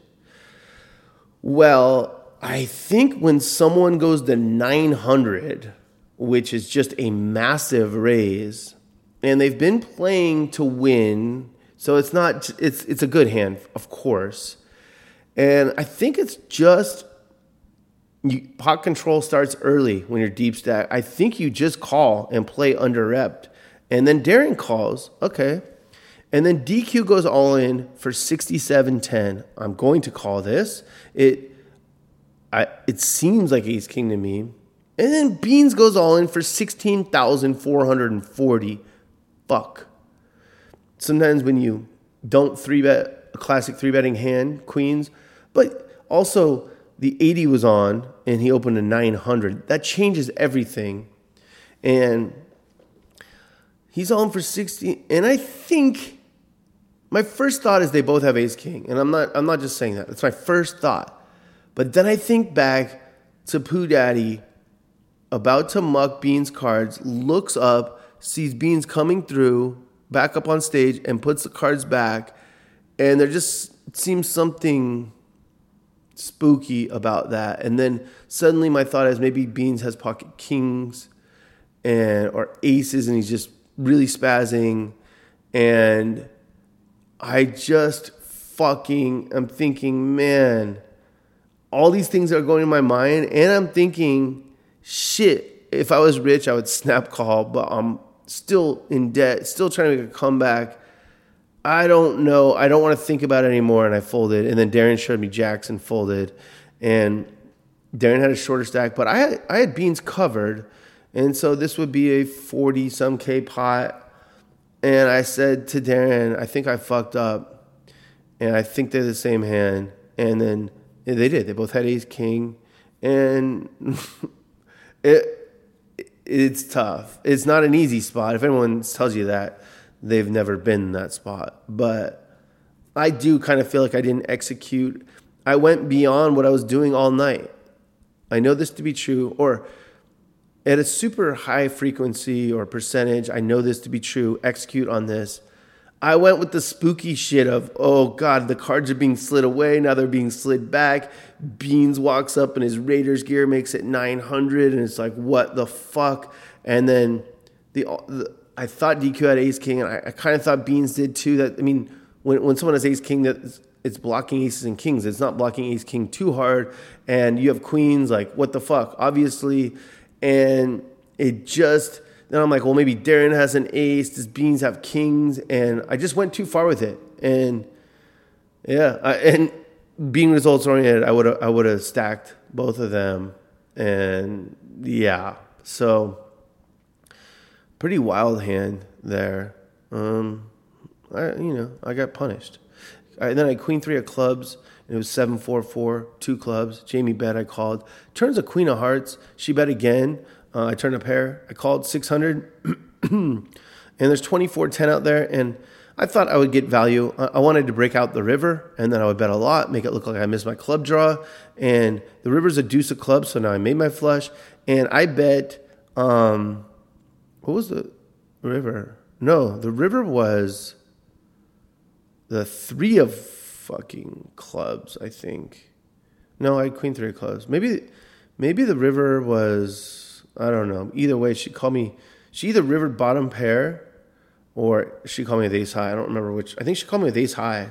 Well, I think when someone goes to nine hundred, which is just a massive raise, and they've been playing to win, so it's not it's it's a good hand, of course. And I think it's just you, pot control starts early when you're deep stack. I think you just call and play under repped, and then Darren calls, okay, and then D Q goes all in for sixty-seven ten. I'm going to call this it. I, it seems like ace king to me. And then Beans goes all in for sixteen thousand four hundred forty. Fuck. Sometimes when you don't three bet a classic three betting hand, queens, but also the eighty was on and he opened a nine hundred. That changes everything. And he's all in for sixty. And I think my first thought is they both have ace king. And I'm not I'm not just saying that. That's my first thought. But then I think back to Pooh Daddy about to muck Beans' cards, looks up, sees Beans coming through, back up on stage, and puts the cards back. And there just seems something spooky about that. And then suddenly my thought is maybe Beans has pocket kings and or aces, and he's just really spazzing. And I just fucking am thinking, man, all these things are going in my mind, and I'm thinking, shit, if I was rich, I would snap call, but I'm still in debt, still trying to make a comeback. I don't know. I don't want to think about it anymore, and I folded. And then Darren showed me Jackson folded, and Darren had a shorter stack, but I had, I had Beans covered, and so this would be a forty-some K pot. And I said to Darren, I think I fucked up, and I think they're the same hand. And then yeah, they did. They both had ace king, and it it's tough. It's not an easy spot. If anyone tells you that, they've never been in that spot. But I do kind of feel like I didn't execute. I went beyond what I was doing all night. I know this to be true, or at a super high frequency or percentage, I know this to be true. Execute on this. I went with the spooky shit of, oh, God, the cards are being slid away. Now they're being slid back. Beans walks up in his Raiders gear, makes it nine hundred. And it's like, what the fuck? And then the, the I thought D Q had ace king. And I, I kind of thought Beans did too. That I mean, when, when someone has ace king, that it's blocking aces and kings. It's not blocking ace king too hard. And you have queens. Like, what the fuck? Obviously. And it just... Then I'm like, well, maybe Darren has an ace. Does Beans have kings? And I just went too far with it. And yeah, I, and being results oriented, I would I would have stacked both of them. And yeah, so pretty wild hand there. Um, I you know I got punished. I, and then I had queen three of clubs. And it was seven four four, two clubs. Jamie bet, I called. Turns a queen of hearts. She bet again. Uh, I turned a pair. I called six hundred. And there's twenty-four ten out there. And I thought I would get value. I, I wanted to break out the river. And then I would bet a lot, make it look like I missed my club draw. And the river's a deuce of clubs. So now I made my flush. And I bet, um, what was the river? No, the river was the three of fucking clubs, I think. No, I had queen three of clubs. Maybe, maybe the river was, I don't know. Either way, she called me, she either rivered bottom pair or she called me with ace high. I don't remember which. I think she called me with ace high.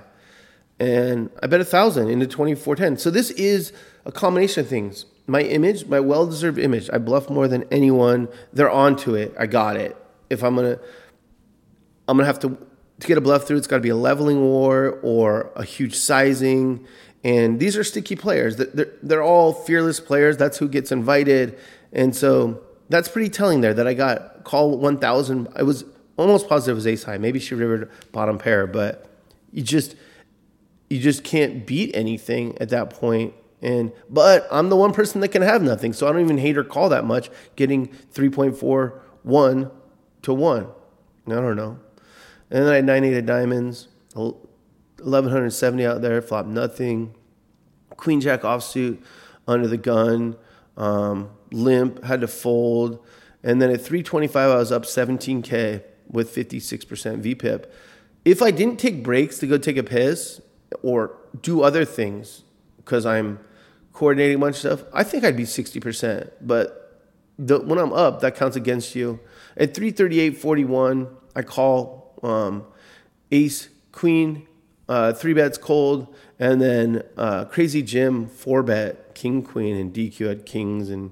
And I bet a thousand into twenty-four ten. So this is a combination of things. My image, my well-deserved image. I bluff more than anyone. They're onto it. I got it. If I'm gonna, I'm gonna have to to get a bluff through. It's got to be a leveling war or a huge sizing. And these are sticky players. They're they're all fearless players. That's who gets invited. And so that's pretty telling there that I got call one thousand. I was almost positive it was ace high. Maybe she rivered bottom pair, but you just. You just can't beat anything at that point. And but I'm the one person that can have nothing, so I don't even hate her call that much, getting three point four one to one. I don't know. And then I had nine eight of diamonds, eleven seventy out there, flop nothing. Queen jack offsuit under the gun, um, limp, had to fold. And then at three twenty-five, I was up seventeen K with fifty-six percent V P I P. If I didn't take breaks to go take a piss, or do other things because I'm coordinating a bunch of stuff, I think I'd be sixty percent. But the, when I'm up, that counts against you. At three thirty-eight forty-one, I call um, ace, queen, uh, three bets cold, and then uh, Crazy Jim, four bet, king, queen, and D Q had kings, and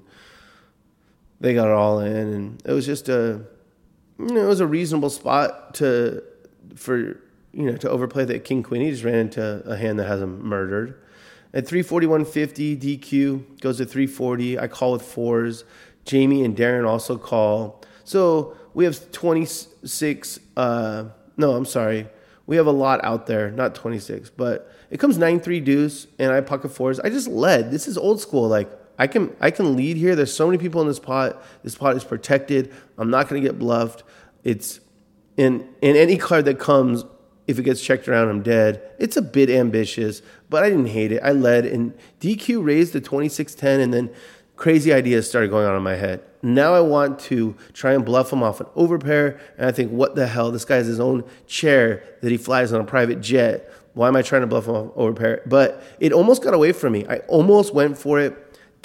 they got it all in. And it was just a, you know, it was a reasonable spot to for... you know, to overplay that king queen. He just ran into a hand that has him murdered. At three forty-one fifty, D Q goes to three forty. I call with fours. Jamie and Darren also call. So we have twenty-six. Uh, no, I'm sorry. We have a lot out there, not twenty-six, but it comes nine three deuce, and I pocket fours. I just led. This is old school. Like I can, I can lead here. There's so many people in this pot. This pot is protected. I'm not going to get bluffed. It's in in any card that comes. If it gets checked around, I'm dead. It's a bit ambitious, but I didn't hate it. I led, and D Q raised to twenty-six ten, and then crazy ideas started going on in my head. Now I want to try and bluff him off an overpair, and I think, what the hell? This guy has his own chair that he flies on a private jet. Why am I trying to bluff him off overpair? But it almost got away from me. I almost went for it,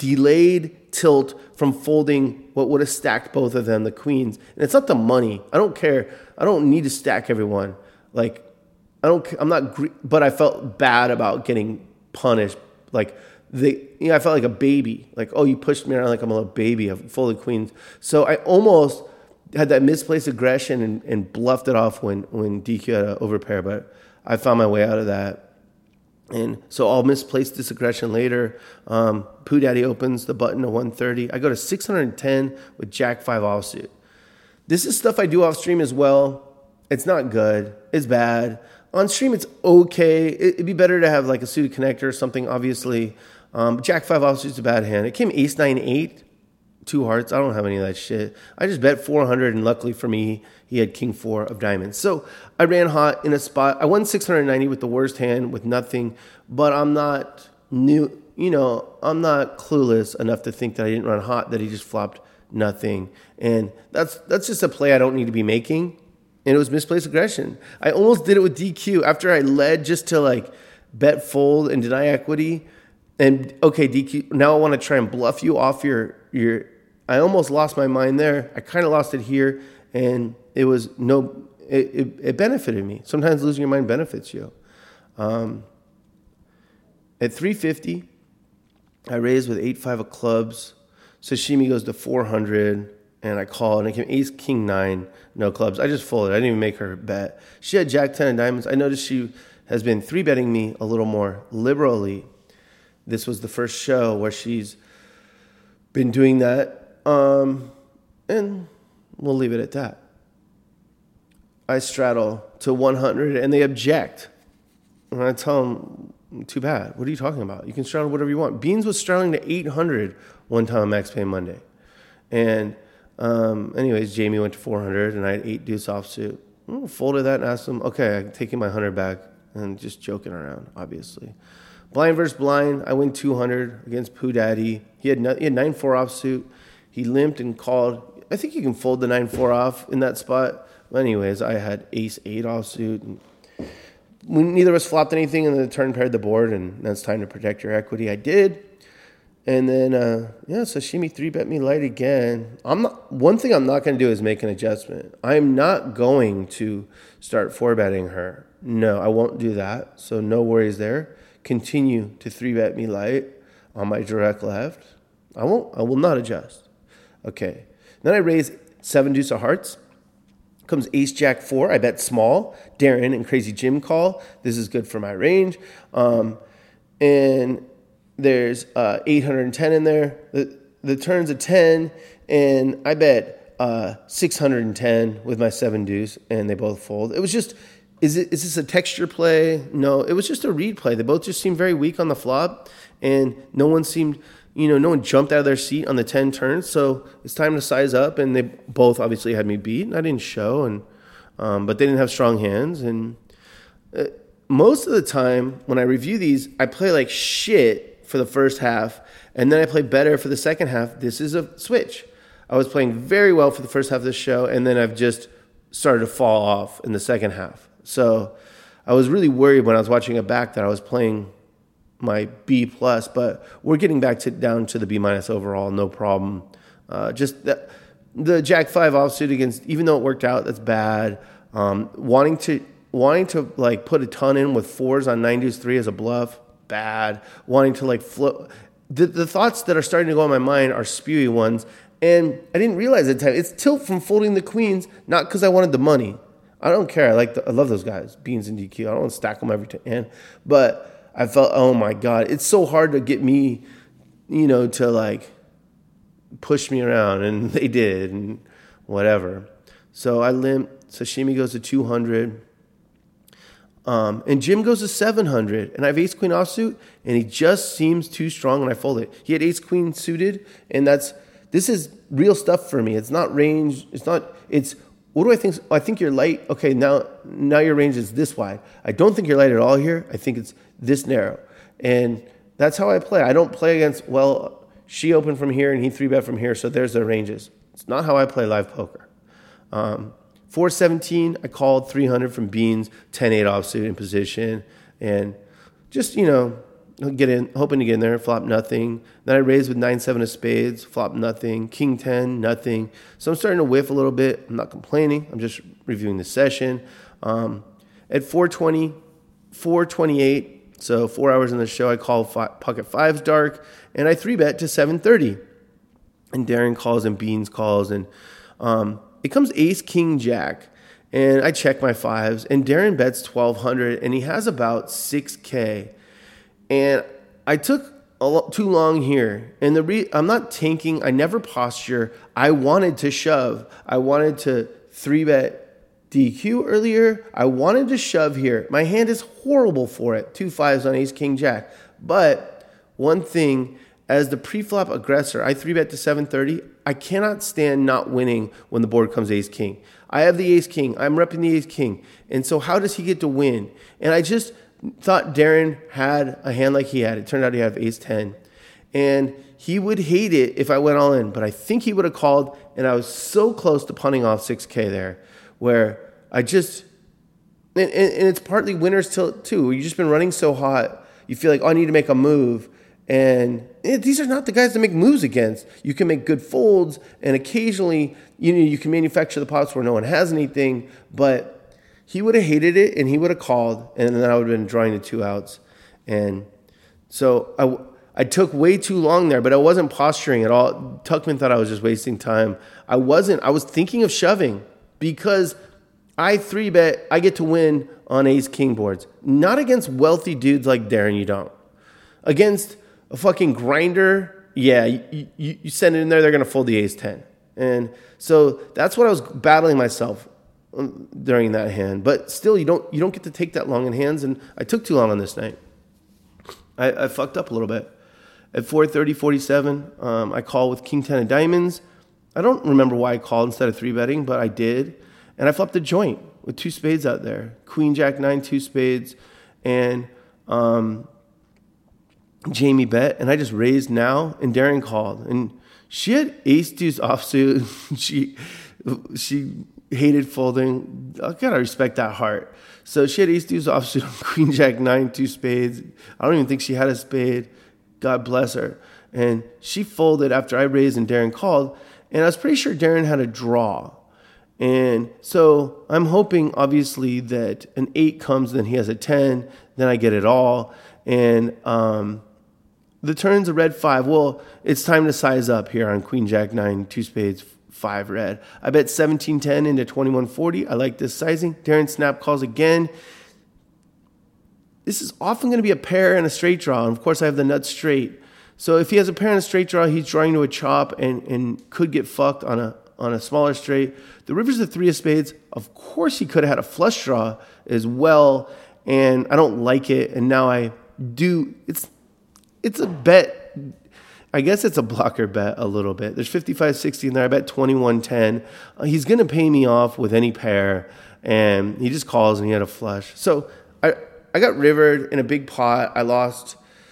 delayed tilt from folding what would have stacked both of them, the queens. And it's not the money. I don't care. I don't need to stack everyone. Like, I don't, I'm not, but I felt bad about getting punished. Like, the, you know, I felt like a baby. Like, oh, you pushed me around like I'm a little baby, full of queens. So I almost had that misplaced aggression and, and bluffed it off when, when D Q had an overpair, but I found my way out of that. And so I'll misplace this aggression later. Um, Pooh Daddy opens the button to one thirty. I go to six ten with Jack five offsuit. This is stuff I do off stream as well. It's not good. It's bad. On stream, it's okay. It'd be better to have like a suited connector or something, obviously. Um, Jack five offsuit's a bad hand. It came ace nine eight, two hearts. I don't have any of that shit. I just bet four hundred, and luckily for me, he had king four of diamonds. So I ran hot in a spot. I won six ninety with the worst hand with nothing, but I'm not new. You know, I'm not clueless enough to think that I didn't run hot, that he just flopped nothing. And that's that's just a play I don't need to be making. And it was misplaced aggression. I almost did it with D Q after I led just to like bet fold and deny equity. And okay, D Q, now I want to try and bluff you off your, your, I almost lost my mind there. I kind of lost it here, and it was no, it, it, it benefited me. Sometimes losing your mind benefits you. Um, at three fifty, I raised with eight five of clubs. Sashimi goes to four hundred. And I called, and it came ace, king, nine, no clubs. I just folded. I didn't even make her bet. She had jack ten of diamonds. I noticed she has been three-betting me a little more liberally. This was the first show where she's been doing that. Um, and we'll leave it at that. I straddle to one hundred, and they object. And I tell them, too bad. What are you talking about? You can straddle whatever you want. Beans was straddling to eight hundred one time on Max Payne Monday. And... Um, anyways, Jamie went to four hundred, and I had eight deuce offsuit. I folded that and asked him, okay, I'm taking my one hundred back, and just joking around, obviously. Blind versus blind, I win two hundred against Pooh Daddy. He had, no, he had nine four offsuit. He limped and called. I think you can fold the nine four off in that spot. But anyways, I had ace eight offsuit. And we, neither of us flopped anything, and then the turn paired the board, and now it's time to protect your equity. I did. And then, uh, yeah, Sashimi three bet me light again. I'm not. One thing I'm not going to do is make an adjustment. I'm not going to start four betting her. No, I won't do that. So no worries there. Continue to three bet me light on my direct left. I won't. I will not adjust. Okay. Then I raise seven deuce of hearts. Comes ace jack four. I bet small. Darren and Crazy Jim call. This is good for my range. Um, and there's uh, eight hundred ten in there. The the turn's a ten, and I bet uh, six hundred ten with my seven deuce, and they both fold. It was just, is it is this a texture play? No, it was just a read play. They both just seemed very weak on the flop, and no one seemed, you know, no one jumped out of their seat on the ten turns. So it's time to size up, and they both obviously had me beat, and I didn't show, and um, but they didn't have strong hands, and uh, most of the time when I review these, I play like shit for the first half, and then I play better for the second half. This is a switch. I was playing very well for the first half of the show, and then I've just started to fall off in the second half. So I was really worried when I was watching it back that I was playing my B plus, but we're getting back to down to the B minus overall, no problem. Uh, just that the Jack five offsuit against, even though it worked out, that's bad. Um, wanting to wanting to like put a ton in with fours on nine deuce three as a bluff. Bad. Wanting to like flip. The, the thoughts that are starting to go in my mind are spewy ones. And I didn't realize at the time. It's tilt from folding the queens, not because I wanted the money. I don't care. I like the, I love those guys. Beans and D Q. I don't want to stack them every hand. But I felt, oh my God, it's so hard to get me, you know, to like push me around. And they did and whatever. So I limp. Sashimi goes to two hundred. Um, and Jim goes to seven hundred, and I have ace-queen offsuit, and he just seems too strong when I fold it. He had ace-queen suited, and that's this is real stuff for me. It's not range. It's not. It's what do I think? I think you're light. Okay, now now your range is this wide. I don't think you're light at all here. I think it's this narrow, and that's how I play. I don't play against, well, she opened from here and he three bet from here, so there's their ranges. It's not how I play live poker. Um, four seventeen, I called three hundred from beans, ten eight offsuit in position, and just, you know, get in, hoping to get in there, flop nothing. Then I raised with nine seven of spades, flop nothing, king ten, nothing. So I'm starting to whiff a little bit. I'm not complaining. I'm just reviewing the session. Um, at four twenty, four twenty-eight, so four hours in the show, I call five, pocket fives dark, and I three bet to seven thirty. And Darren calls and beans calls, and um, it comes ace, king, jack, and I check my fives, and Darren bets twelve hundred, and he has about six K, and I took a lo- too long here, and the re- I'm not tanking, I never posture, I wanted to shove, I wanted to three bet D Q earlier, I wanted to shove here, my hand is horrible for it, two fives on ace, king, jack, but one thing, as the pre-flop aggressor, I three bet to seven thirty. I cannot stand not winning when the board comes ace king. I have the ace king. I'm repping the ace king. And so how does he get to win? And I just thought Darren had a hand like he had. It turned out he had ace ten. And he would hate it if I went all in. But I think he would have called, and I was so close to punting off six K there, where I just, and, and, and it's partly winner's tilt too. You've just been running so hot. You feel like, oh, I need to make a move. And it, these are not the guys to make moves against. You can make good folds, and occasionally, you know, you can manufacture the pots where no one has anything. But he would have hated it, and he would have called, and then I would have been drawing the two outs. And so I, I took way too long there, but I wasn't posturing at all. Tuckman thought I was just wasting time. I wasn't. I was thinking of shoving because I three bet. I get to win on ace king boards, not against wealthy dudes like Darren. You don't against a fucking grinder, yeah, you, you, you send it in there, they're going to fold the ace ten. And so that's what I was battling myself during that hand. But still, you don't you don't get to take that long in hands, and I took too long on this night. I, I fucked up a little bit. At four thirty, forty-seven, um, I call with king ten of diamonds. I don't remember why I called instead of three betting, but I did. And I flopped a joint with two spades out there. Queen, jack, nine, two spades. And Um, Jamie bet, and I just raised now, and Darren called, and she had ace deuce offsuit. she she hated folding. I gotta respect that heart. So she had ace deuce offsuit on queen jack nine two spades. I don't even think she had a spade. God bless her. And she folded after I raised and Darren called. And I was pretty sure Darren had a draw. And so I'm hoping, obviously, that an eight comes, then he has a ten, then I get it all. And um, the turn's a red five. Well, it's time to size up here on Queen Jack nine, two spades, five red. I bet seventeen ten into twenty-one forty. I like this sizing. Darren snap calls again. This is often going to be a pair and a straight draw. And of course, I have the nuts straight. So if he has a pair and a straight draw, he's drawing to a chop and, and could get fucked on a on a smaller straight. The river's the three of spades. Of course, he could have had a flush draw as well. And I don't like it. And now I do. It's it's a bet. I guess it's a blocker bet a little bit. There's fifty-five sixty in there. I bet twenty-one ten. Uh, he's going to pay me off with any pair. And he just calls and he had a flush. So I, I got rivered in a big pot. I lost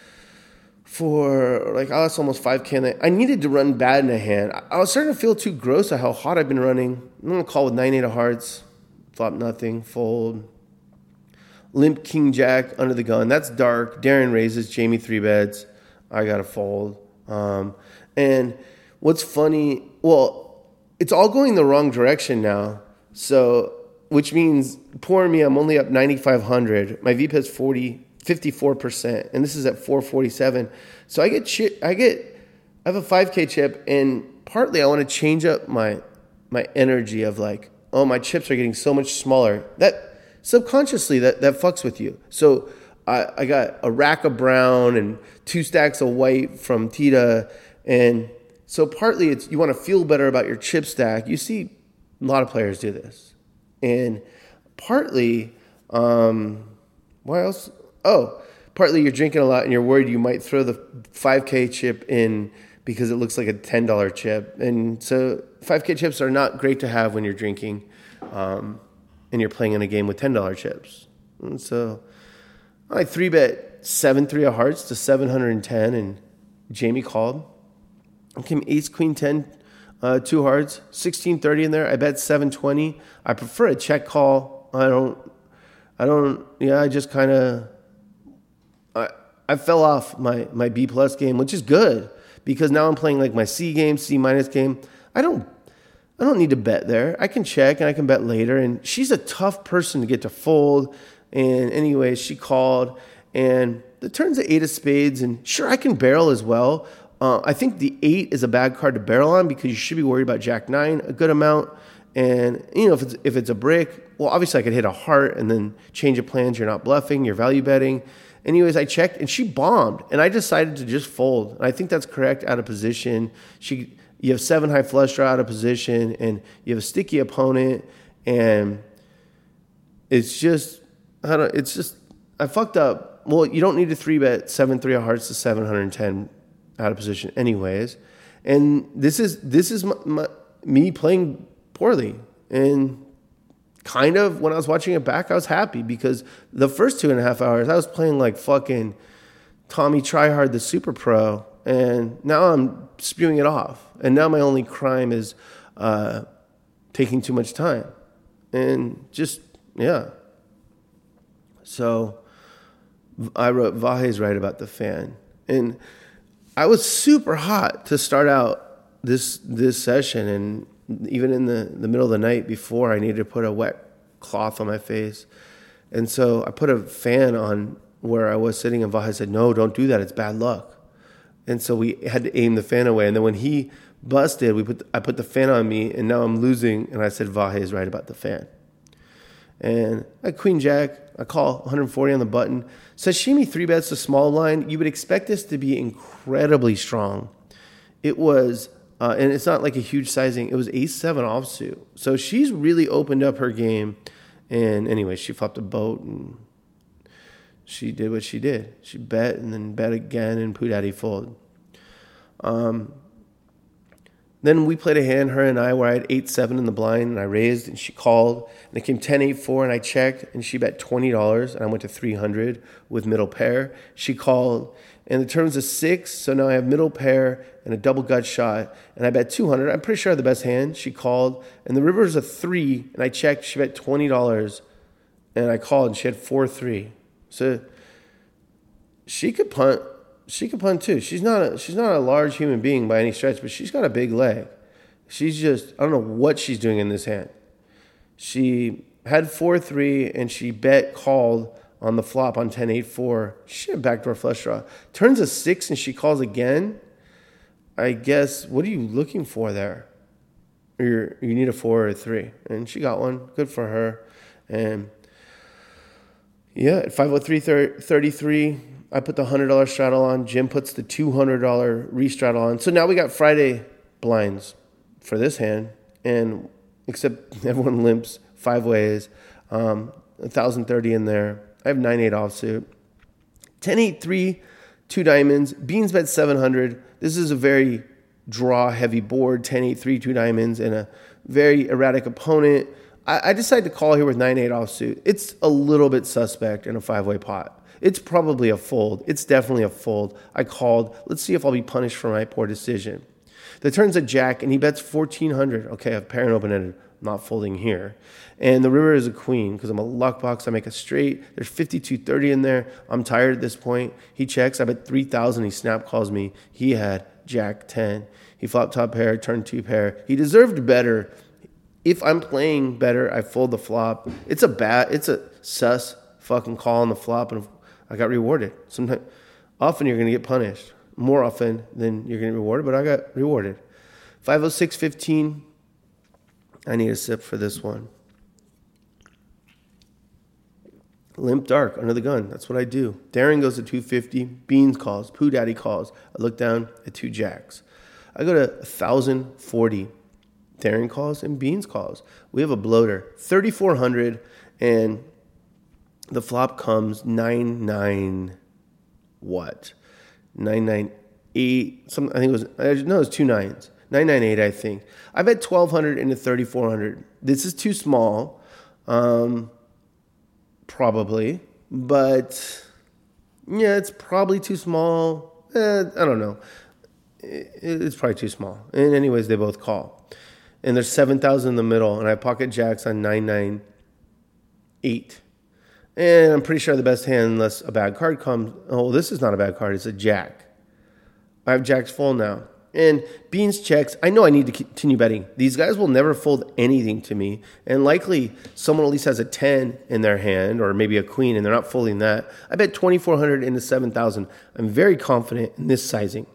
for, like, I lost almost five K. I needed to run bad in a hand. I was starting to feel too gross at how hot I've been running. I'm going to call with nine eight of hearts. Flop nothing. Fold. Limp king jack under the gun. That's dark. Darren raises. Jamie three bets. I got to fold. Um, and what's funny, well, it's all going the wrong direction now. So, which means, poor me, I'm only up ninety-five hundred. My V P is forty, fifty-four percent, and this is at four forty-seven. So I get chip, I get, I have a five K chip, and partly I want to change up my, my energy of like, oh, my chips are getting so much smaller. That subconsciously, that, that fucks with you. So I, I got a rack of brown and two stacks of white from Tita. And so partly it's you want to feel better about your chip stack. You see a lot of players do this. And partly, um, what else? Oh, partly you're drinking a lot and you're worried you might throw the five K chip in because it looks like a ten dollars chip. And so five K chips are not great to have when you're drinking um, and you're playing in a game with ten dollars chips. And so I three bet seven three of hearts to seven hundred ten, and Jamie called. I came ace queen ten, uh, two hearts, sixteen thirty in there. I bet seven twenty. I prefer a check call. I don't, I don't, yeah, I just kind of, I I fell off my, my B plus game, which is good because now I'm playing like my C game, C minus game. I don't, I don't need to bet there. I can check and I can bet later. And she's a tough person to get to fold. And anyway, she called, and the turn's the eight of spades, and sure, I can barrel as well. Uh, I think the eight is a bad card to barrel on because you should be worried about jack nine a good amount. And, you know, if it's, if it's a brick, well, obviously I could hit a heart and then change of plans. You're not bluffing, you're value betting. Anyways, I checked, and she bombed, and I decided to just fold. And I think that's correct out of position. She, you have seven high flush draw out of position, and you have a sticky opponent, and it's just... I don't, it's just, I fucked up. Well, you don't need to three bet seven three of hearts to seven hundred ten out of position anyways. And this is, this is my, my, me playing poorly. And kind of when I was watching it back, I was happy because the first two and a half hours, I was playing like fucking Tommy Tryhard, the super pro. And now I'm spewing it off. And now my only crime is uh, taking too much time. And just, yeah. So I wrote, Vahe's right about the fan. And I was super hot to start out this this session. And even in the, the middle of the night before, I needed to put a wet cloth on my face. And so I put a fan on where I was sitting, and Vahe said, no, don't do that. It's bad luck. And so we had to aim the fan away. And then when he busted, we put I put the fan on me, and now I'm losing. And I said, Vahe is right about the fan. And at Queen Jack, I call one hundred forty on the button. Sashimi three bets the small line. You would expect this to be incredibly strong. It was, uh, and it's not like a huge sizing. It was ace seven offsuit. So she's really opened up her game. And anyway, she flopped a boat, and she did what she did. She bet and then bet again, and Pooh Daddy fold. Um, Then we played a hand, her and I, where I had eight seven in the blind, and I raised, and she called, and it came ten eight four, and I checked, and she bet twenty dollars, and I went to three hundred with middle pair. She called, and the turn was a six, so now I have middle pair and a double gut shot, and I bet two hundred. I'm pretty sure I had the best hand. She called, and the river is a three, and I checked. She bet twenty dollars, and I called, and she had four three. So she could punt she can punt too. She's not a, she's not a large human being by any stretch, but she's got a big leg. She's just, I don't know what she's doing in this hand. She had four three, and she bet called on the flop on ten eight four. She had backdoor flush draw. Turns a six, and she calls again. I guess, what are you looking for there? You're, you need a four or a three. And she got one. Good for her. And yeah, at five oh three thirty-three, I put the one hundred dollars straddle on. Jim puts the two hundred dollars re-straddle on. So now we got Friday blinds for this hand. And except everyone limps five ways. Um, one thousand thirty in there. I have nine eight offsuit. ten eight three, two diamonds. Beans bet seven hundred. This is a very draw-heavy board. ten eight three, two diamonds, and a very erratic opponent. I, I decided to call here with nine eight offsuit. It's a little bit suspect in a five-way pot. It's probably a fold. It's definitely a fold. I called. Let's see if I'll be punished for my poor decision. The turn's a jack, and he bets fourteen hundred. Okay, I have pair and open-ended. I'm not folding here. And the river is a queen because I'm a luck box. I make a straight. There's fifty-two thirty in there. I'm tired at this point. He checks. I bet three thousand. He snap calls me. He had jack ten. He flopped top pair, turned two pair. He deserved better. If I'm playing better, I fold the flop. It's a bad, it's a sus fucking call on the flop, and I got rewarded. Sometimes, often you're going to get punished. More often than you're going to get rewarded, but I got rewarded. five oh six fifteen. I need a sip for this one. Limp dark, under the gun. That's what I do. Daring goes to two fifty. Beans calls. Pooh Daddy calls. I look down at two jacks. I go to one thousand forty. Daring calls and Beans calls. We have a bloater. thirty-four hundred, and the flop comes nine nine what? nine nine eight. Some, I think it was, no, it was two nines. nine nine eight, I think. I bet twelve hundred into thirty-four hundred. This is too small. Um... Probably, but yeah, it's probably too small. Eh, I don't know. It's probably too small. And anyways, they both call. And there's seven thousand in the middle, and I pocket jacks on nine nine eight. And I'm pretty sure the best hand, unless a bad card comes. Oh, this is not a bad card. It's a jack. I have jacks full now. And Beans checks. I know I need to continue betting. These guys will never fold anything to me. And likely someone at least has a ten in their hand or maybe a queen and they're not folding that. I bet twenty-four hundred into seven thousand. I'm very confident in this sizing.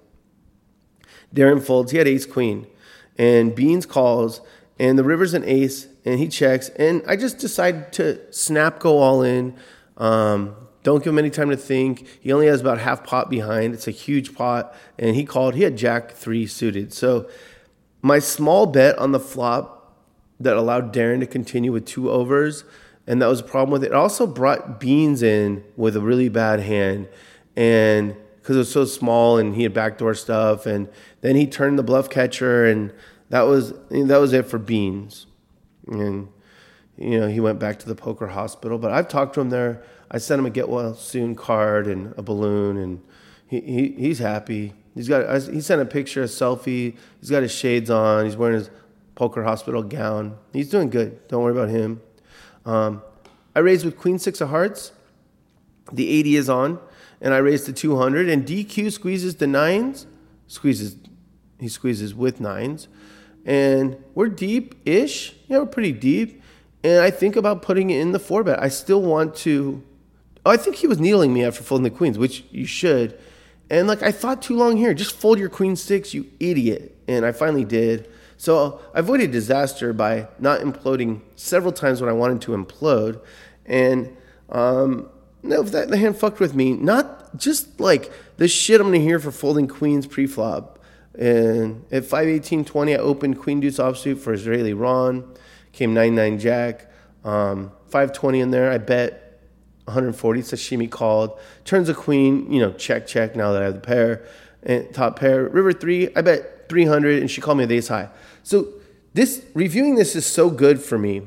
Darren folds. He had ace queen. And Beans calls. And the river's an ace. And he checks. And I just decide to snap go all in. Um... Don't give him any time to think. He only has about half pot behind. It's a huge pot. And he called. He had jack three suited. So my small bet on the flop that allowed Darren to continue with two overs, and that was a problem with it. It also brought Beans in with a really bad hand. And because it was so small and he had backdoor stuff. And then he turned the bluff catcher. And that was that was it for Beans. And, you know, he went back to the poker hospital. But I've talked to him there. I sent him a get well soon card and a balloon, and he, he he's happy. He's got I, he sent a picture, a selfie. He's got his shades on. He's wearing his poker hospital gown. He's doing good. Don't worry about him. Um, I raised with queen six of hearts. The eighty is on, and I raised to two hundred. And D Q squeezes the nines. Squeezes, he squeezes with nines, and we're deep-ish. Yeah, we're pretty deep. And I think about putting it in the four bet. I still want to. Oh, I think he was needling me after folding the queens, which you should. And like, I thought too long here. Just fold your queen six, you idiot. And I finally did. So I avoided disaster by not imploding several times when I wanted to implode. And um, no, that the hand fucked with me. Not just like the shit I'm going to hear for folding queens pre-flop. And at five eighteen twenty, I opened queen deuce offsuit for Israeli Ron. Came nine nine jack. Um, five twenty in there. I bet one forty. Sashimi called. Turns a queen. You know, check, check now that I have the pair. And top pair. River three. I bet three hundred. And she called me with ace high. So this reviewing this is so good for me.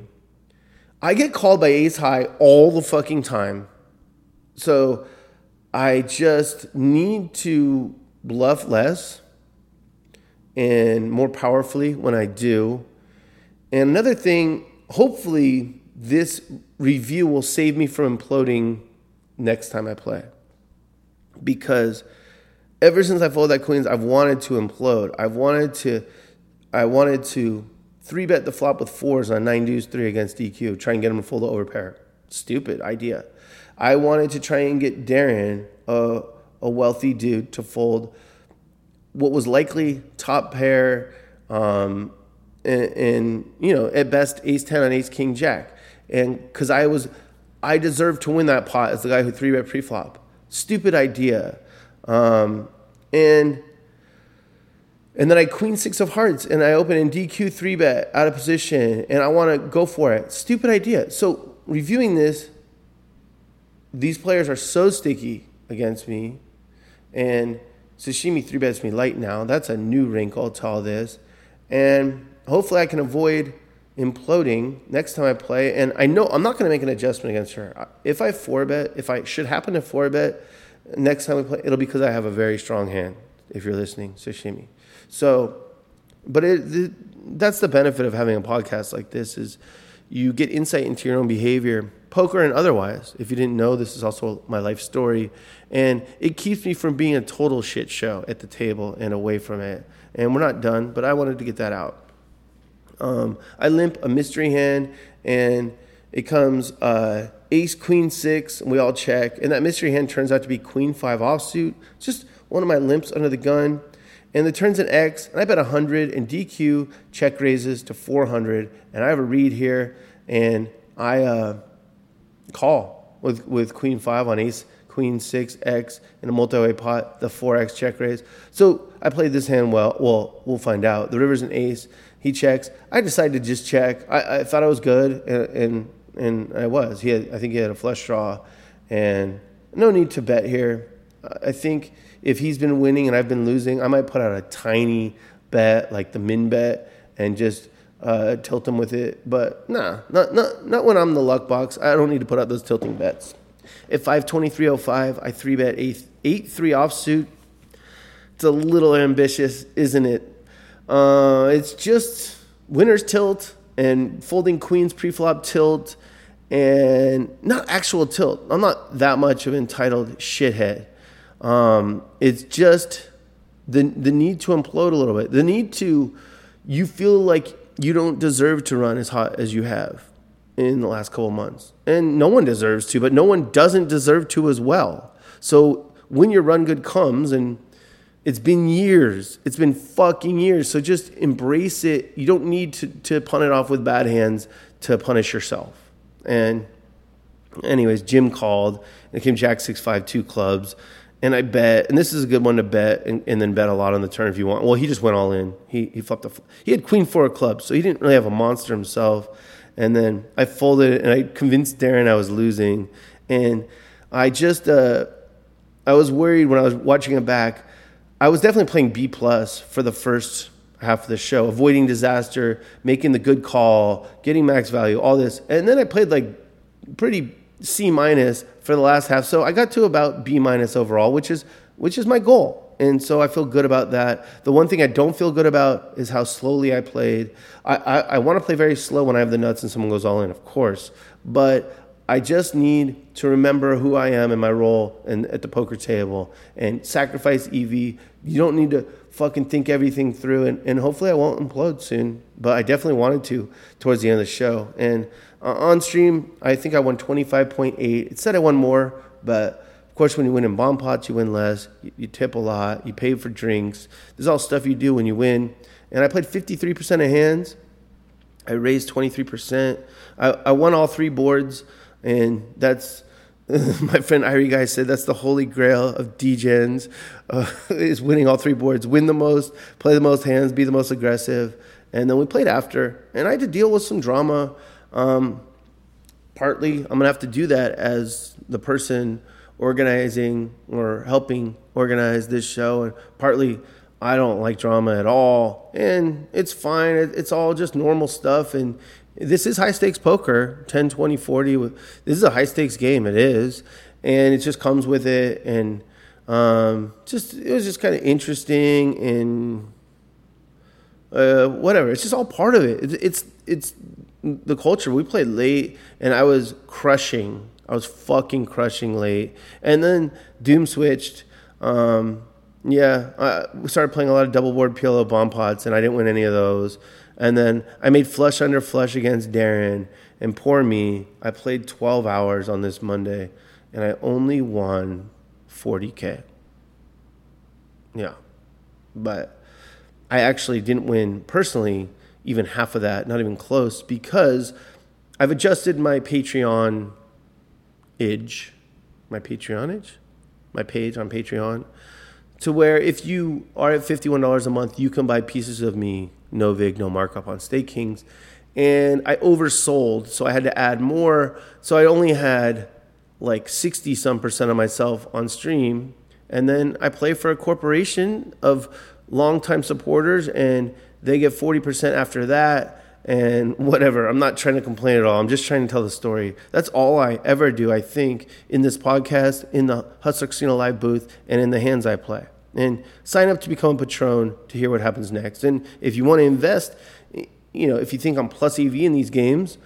I get called by ace high all the fucking time. So I just need to bluff less and more powerfully when I do. And another thing, hopefully this review will save me from imploding next time I play. Because ever since I folded that queens, I've wanted to implode. I've wanted to, I wanted to three bet the flop with fours on nine deuce three against D Q, try and get him to fold the overpair. Stupid idea. I wanted to try and get Darren, a, a wealthy dude, to fold what was likely top pair, um, and, and you know, at best ace ten on ace king jack, and because I was, I deserved to win that pot as the guy who three bet pre-flop. Stupid idea, um, and and then I queen six of hearts and I open in D Q three bet out of position, and I want to go for it. Stupid idea. So reviewing this. These players are so sticky against me, and Sashimi three bets me light now. That's a new wrinkle to all this, and hopefully I can avoid imploding next time I play. And I know I'm not going to make an adjustment against her. If I four bet, if I should happen to four bet next time we play, it'll be because I have a very strong hand. If you're listening, Sashimi. So, but it, it, that's the benefit of having a podcast like this is you get insight into your own behavior. Poker and otherwise. If you didn't know, this is also my life story. And it keeps me from being a total shit show at the table and away from it. And we're not done, but I wanted to get that out. Um, I limp a mystery hand, and it comes uh, ace, queen, six, and we all check. And that mystery hand turns out to be queen, five offsuit. Just one of my limps under the gun. And the turn's an X, and I bet one hundred, and D Q check raises to four hundred. And I have a read here, and I... Uh, call with, with queen five on ace, queen six, X in a multi-way pot, the four X check raise. So I played this hand well. Well, we'll find out. The river's an ace. He checks. I decided to just check. I, I thought I was good, and, and and I was. He had, I think he had a flush draw, and no need to bet here. I think if he's been winning and I've been losing, I might put out a tiny bet, like the min bet, and just Uh, tilt them with it, but nah, not not not when I'm the luck box. I don't need to put out those tilting bets. At five twenty-three oh five, I three bet eight eight three offsuit. It's a little ambitious, isn't it? Uh, it's just winner's tilt and folding queens pre-flop tilt, and not actual tilt. I'm not that much of an entitled shithead. Um, it's just the the need to implode a little bit. The need to, you feel like you don't deserve to run as hot as you have in the last couple of months. And no one deserves to, but no one doesn't deserve to as well. So when your run good comes, and it's been years, it's been fucking years, so just embrace it. You don't need to, to punt it off with bad hands to punish yourself. And anyways, Jim called, and it came jack six five two clubs. And I bet, and this is a good one to bet, and, and then bet a lot on the turn if you want. Well, he just went all in. He he flopped. A, he had queen four of clubs, so he didn't really have a monster himself. And then I folded it, and I convinced Darren I was losing. And I just, uh, I was worried when I was watching it back. I was definitely playing B plus for the first half of the show, avoiding disaster, making the good call, getting max value, all this. And then I played like pretty C minus for the last half. So I got to about B minus overall, which is which is my goal. And so I feel good about that. The one thing I don't feel good about is how slowly I played. I, I, I want to play very slow when I have the nuts and someone goes all in, of course. But I just need to remember who I am and my role in, at the poker table and sacrifice E V. You don't need to fucking think everything through. And, and hopefully I won't implode soon. But I definitely wanted to towards the end of the show. And uh, on stream, I think I won twenty-five point eight. It said I won more, but of course, when you win in bomb pots, you win less. You, you tip a lot. You pay for drinks. There's all stuff you do when you win. And I played fifty-three percent of hands. I raised twenty-three percent. I, I won all three boards. And that's, my friend Irie Guy said, that's the holy grail of D-Gens, uh, is winning all three boards. Win the most, play the most hands, be the most aggressive. And then we played after. And I had to deal with some drama. Um, partly, I'm going to have to do that as the person organizing or helping organize this show, and partly I don't like drama at all, and it's fine. It's all just normal stuff, and this is high stakes poker, ten, twenty, forty. This is a high stakes game. It is, and it just comes with it, and um, just it was just kind of interesting, and uh, whatever. It's just all part of it. It's, it's it's the culture. We played late, and I was crushing. I was fucking crushing late. And then Doom switched. Um, Yeah, I we started playing a lot of double board P L O bomb pots, and I didn't win any of those. And then I made flush under flush against Darren, and poor me, I played twelve hours on this Monday, and I only won forty K. Yeah, but I actually didn't win personally even half of that, not even close, because I've adjusted my Patreon age, my Patreonage, my page on Patreon, to where if you are at fifty-one dollars a month, you can buy pieces of me, no vig, no markup on Stake Kings. And I oversold, so I had to add more. So I only had like sixty some percent of myself on stream. And then I play for a corporation of longtime supporters, and they get forty percent after that. And whatever, I'm not trying to complain at all. I'm just trying to tell the story. That's all I ever do, I think, in this podcast, in the Hustler Casino Live booth, and in the hands I play. And sign up to become a patron to hear what happens next. And if you want to invest, you know, if you think I'm plus E V in these games,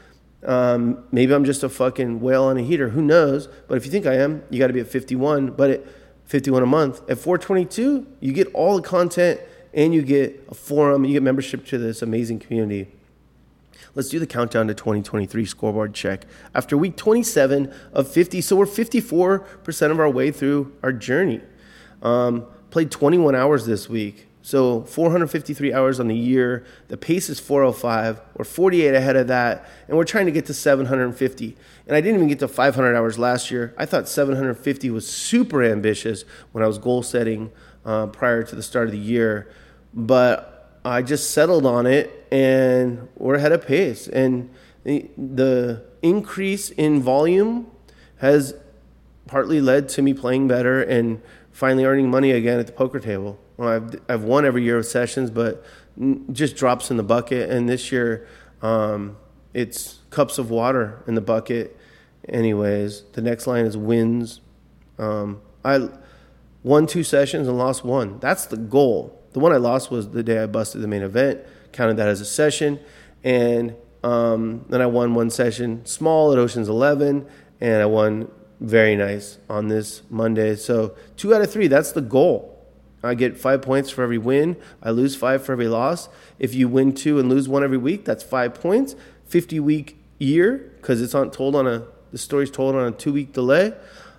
um, maybe I'm just a fucking whale on a heater. Who knows? But if you think I am, you got to be at fifty-one. But at fifty-one a month, at four twenty-two, you get all the content, and you get a forum, you get membership to this amazing community. Let's do the countdown to twenty twenty-three scoreboard check. After week twenty-seven of fifty, so we're fifty-four percent of our way through our journey. Um, played twenty-one hours this week, so four hundred fifty-three hours on the year. The pace is four oh five. We're forty-eight ahead of that, and we're trying to get to seven hundred fifty. And I didn't even get to five hundred hours last year. I thought seven hundred fifty was super ambitious when I was goal setting uh, prior to the start of the year, but I just settled on it, and we're ahead of pace. And the, the increase in volume has partly led to me playing better and finally earning money again at the poker table. Well, I've I've won every year of sessions, but just drops in the bucket. And this year, um, it's cups of water in the bucket. Anyways, the next line is wins. Um, I won two sessions and lost one. That's the goal. The one I lost was the day I busted the main event, counted that as a session. And um, then I won one session small at Ocean's eleven, and I won very nice on this Monday. So two out of three, that's the goal. I get five points for every win. I lose five for every loss. If you win two and lose one every week, that's five points. fifty-week year, because it's on told on a the story's told on a two-week delay.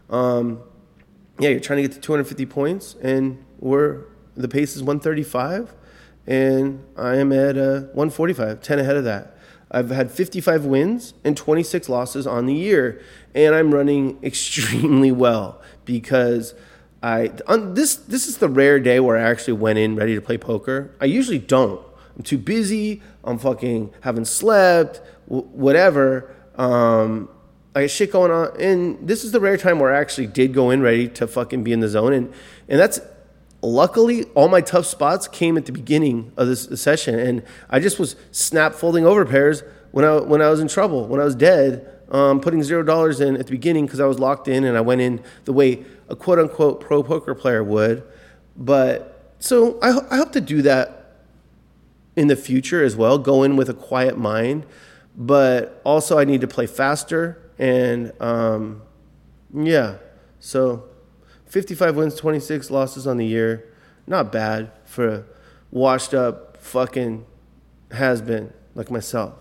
Um, yeah, you're trying to get to two hundred fifty points, and we're the pace is one thirty-five, and I am at uh, one forty-five, ten ahead of that. I've had fifty-five wins and twenty-six losses on the year, and I'm running extremely well because I on this this is the rare day where I actually went in ready to play poker. I usually don't. I'm too busy. I'm fucking haven't slept, w- whatever. Um, I got shit going on, and this is the rare time where I actually did go in ready to fucking be in the zone, and and that's. Luckily, all my tough spots came at the beginning of this session, and I just was snap folding over pairs when I when I was in trouble, when I was dead, um, putting zero dollars in at the beginning because I was locked in, and I went in the way a quote unquote pro poker player would. But so I, I hope to do that in the future as well. Go in with a quiet mind, but also I need to play faster, and um, yeah, so. fifty-five wins, twenty-six losses on the year. Not bad for a washed up fucking has-been like myself.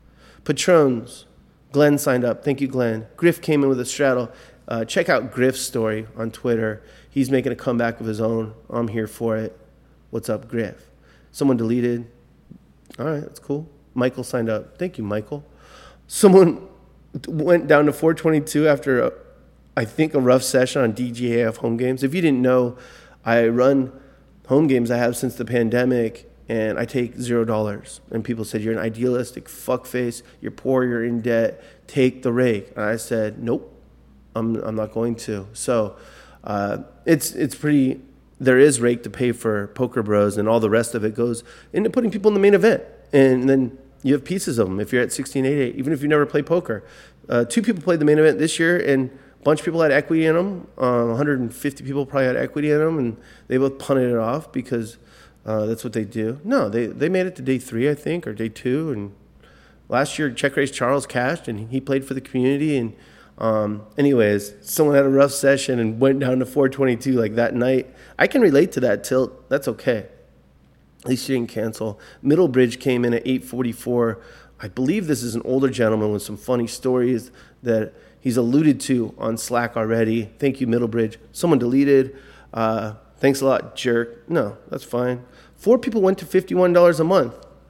Patrons. Glenn signed up. Thank you, Glenn. Griff came in with a straddle. Uh, check out Griff's story on Twitter. He's making a comeback of his own. I'm here for it. What's up, Griff? Someone deleted. All right, that's cool. Michael signed up. Thank you, Michael. Someone went down to four twenty-two after a I think a rough session on D G A F home games. If you didn't know, I run home games I have since the pandemic, and I take zero dollars. And people said, you're an idealistic fuckface, you're poor, you're in debt, take the rake. And I said, nope, I'm I'm not going to. So uh, it's it's pretty, there is rake to pay for Poker Bros, and all the rest of it goes into putting people in the main event. And then you have pieces of them if you're at sixteen eighty-eight, even if you never play poker. Uh, two people played the main event this year, and bunch of people had equity in them. Uh, one hundred fifty people probably had equity in them, and they both punted it off because uh, that's what they do. No, they, they made it to day three, I think, or day two. And last year, Check Raise Charles cashed, and he played for the community. And Um, anyways, someone had a rough session and went down to four twenty-two like that night. I can relate to that tilt. That's okay. At least you didn't cancel. Middlebridge came in at eight forty-four. I believe this is an older gentleman with some funny stories that he's alluded to on Slack already. Thank you, Middlebridge. Someone deleted. Uh, thanks a lot, jerk. No, that's fine. Four people went to fifty-one dollars a month.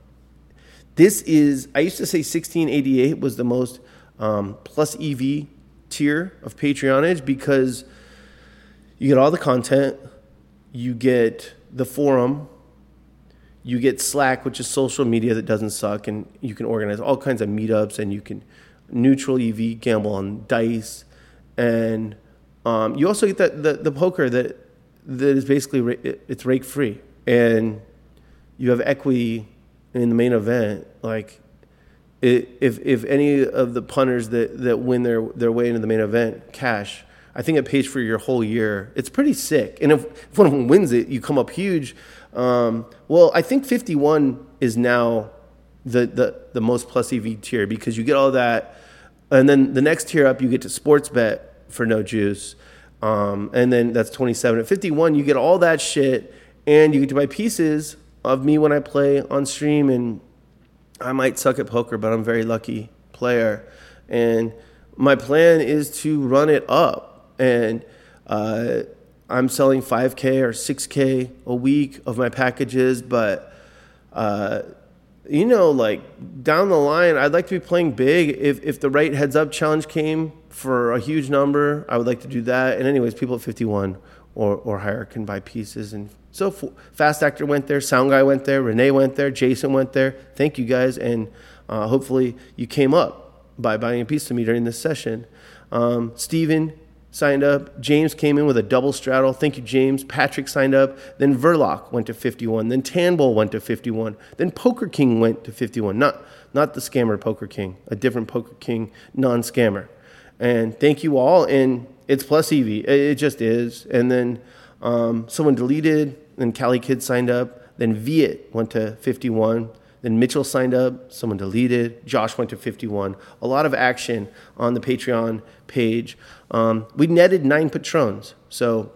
This is, I used to say sixteen eighty-eight was the most um, plus E V tier of Patreonage because you get all the content, you get the forum, you get Slack, which is social media that doesn't suck, and you can organize all kinds of meetups, and you can neutral E V gamble on dice, and um, you also get that the, the poker that that is basically it's rake free, and you have equity in the main event. Like it, if if any of the punters that, that win their their way into the main event cash, I think it pays for your whole year. It's pretty sick. And if, if one of them wins it, you come up huge. Um, well, I think fifty-one is now the, the, the most plus E V tier because you get all that. And then the next tier up, you get to sports bet for no juice. Um, and then that's twenty-seven. At fifty-one, you get all that shit. And you get to buy pieces of me when I play on stream. And I might suck at poker, but I'm a very lucky player. And my plan is to run it up. And uh, I'm selling five K or six K a week of my packages. But, uh, you know, like down the line, I'd like to be playing big. If if the right heads up challenge came for a huge number, I would like to do that. And anyways, people at fifty-one or, or higher can buy pieces. And so Fast Actor went there, Sound Guy went there, Renee went there, Jason went there. Thank you guys. And uh, hopefully you came up by buying a piece of me during this session. Um, Steven signed up. James came in with a double straddle. Thank you, James. Patrick signed up. Then Verloc went to fifty-one. Then Tanbull went to fifty-one. Then Poker King went to fifty-one. Not not the scammer Poker King, a different Poker King, non-scammer. And thank you all. And it's plus E V. It just is. And then um, someone deleted. Then Cali Kid signed up. Then Viet went to fifty-one. Then Mitchell signed up. Someone deleted. Josh went to fifty-one. A lot of action on the Patreon page. Um, we netted nine patrons. So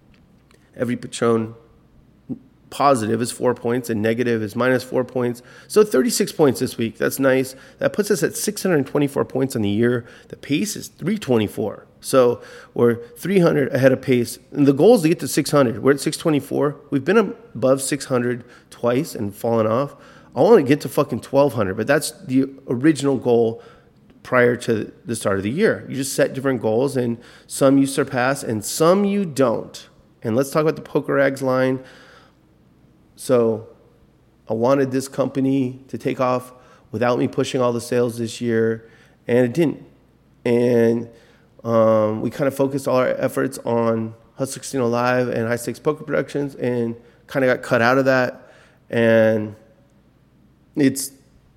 every patron positive is four points and negative is minus four points. So thirty-six points this week. That's nice. That puts us at six hundred twenty-four points on the year. The pace is three twenty-four. So we're three hundred ahead of pace. And the goal is to get to six hundred. We're at six twenty-four. We've been above six hundred twice and fallen off. I want to get to fucking twelve hundred, but that's the original goal prior to the start of the year. You just set different goals, and some you surpass and some you don't. And let's talk about the Poker Ags line. So I wanted this company to take off without me pushing all the sales this year, and it didn't. And um, we kind of focused all our efforts on Hustle Casino Live and High Stakes Poker Productions and kind of got cut out of that. And it's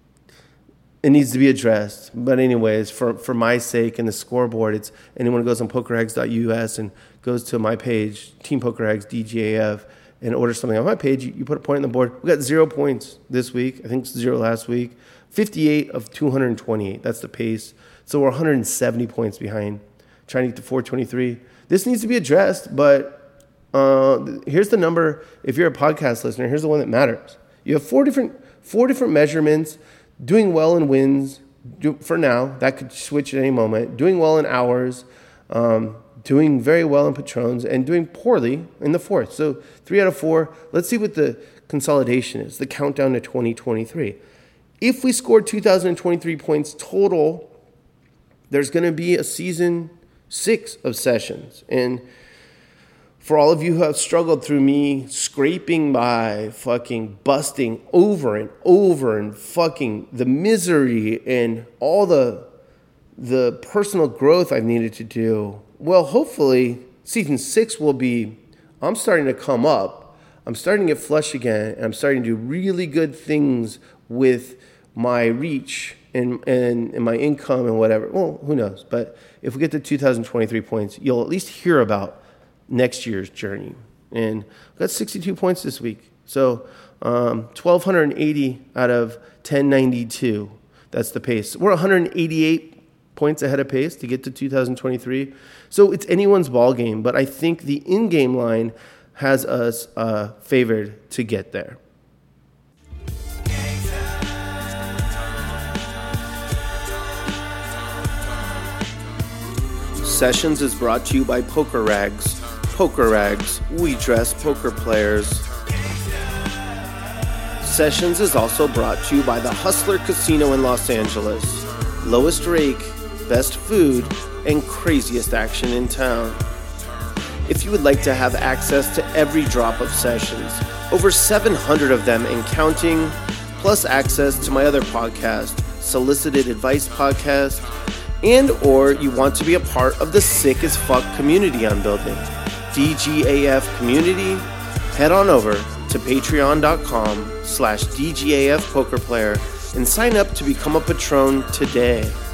it needs to be addressed. But anyways, for, for my sake and the scoreboard, it's anyone who goes on poker eggs dot U S and goes to my page, Team Poker Eggs, D G A F, and order something on my page, you, you put a point on the board. We got zero points this week. I think it's zero last week. fifty-eight of two hundred twenty-eight. That's the pace. So we're one hundred seventy points behind, trying to get to four twenty-three. This needs to be addressed, but uh, here's the number. If you're a podcast listener, here's the one that matters. You have four different four different measurements. Doing well in wins, do, for now. That could switch at any moment. Doing well in hours. Um, doing very well in patrons. And doing poorly in the fourth. So three out of four. Let's see what the consolidation is. The countdown to twenty twenty-three. If we scored two thousand twenty-three points total, there's going to be a season six of sessions. And for all of you who have struggled through me scraping by, fucking busting over and over and fucking the misery and all the the personal growth I've needed to do, well, hopefully season six will be, I'm starting to come up. I'm starting to get flush again, and I'm starting to do really good things with my reach and, and, and my income and whatever. Well, who knows? But if we get to two thousand twenty-three points, you'll at least hear about next year's journey. And we got sixty-two points this week. So um, one thousand two hundred eighty out of ten ninety-two. That's the pace. We're one hundred eighty-eight points ahead of pace to get to two thousand twenty-three. So it's anyone's ball game, but I think the in-game line has us uh, favored to get there. Sessions is brought to you by Poker Rags. Poker Rags, we dress poker players. Sessions is also brought to you by the Hustler Casino in Los Angeles. Lowest rake, best food, and craziest action in town. If you would like to have access to every drop of Sessions, over seven hundred of them and counting, plus access to my other podcast, Solicited Advice Podcast, and or you want to be a part of the sick as fuck community I'm building, D G A F Community, head on over to patreon.com slash DGAF Poker Player and sign up to become a patron today.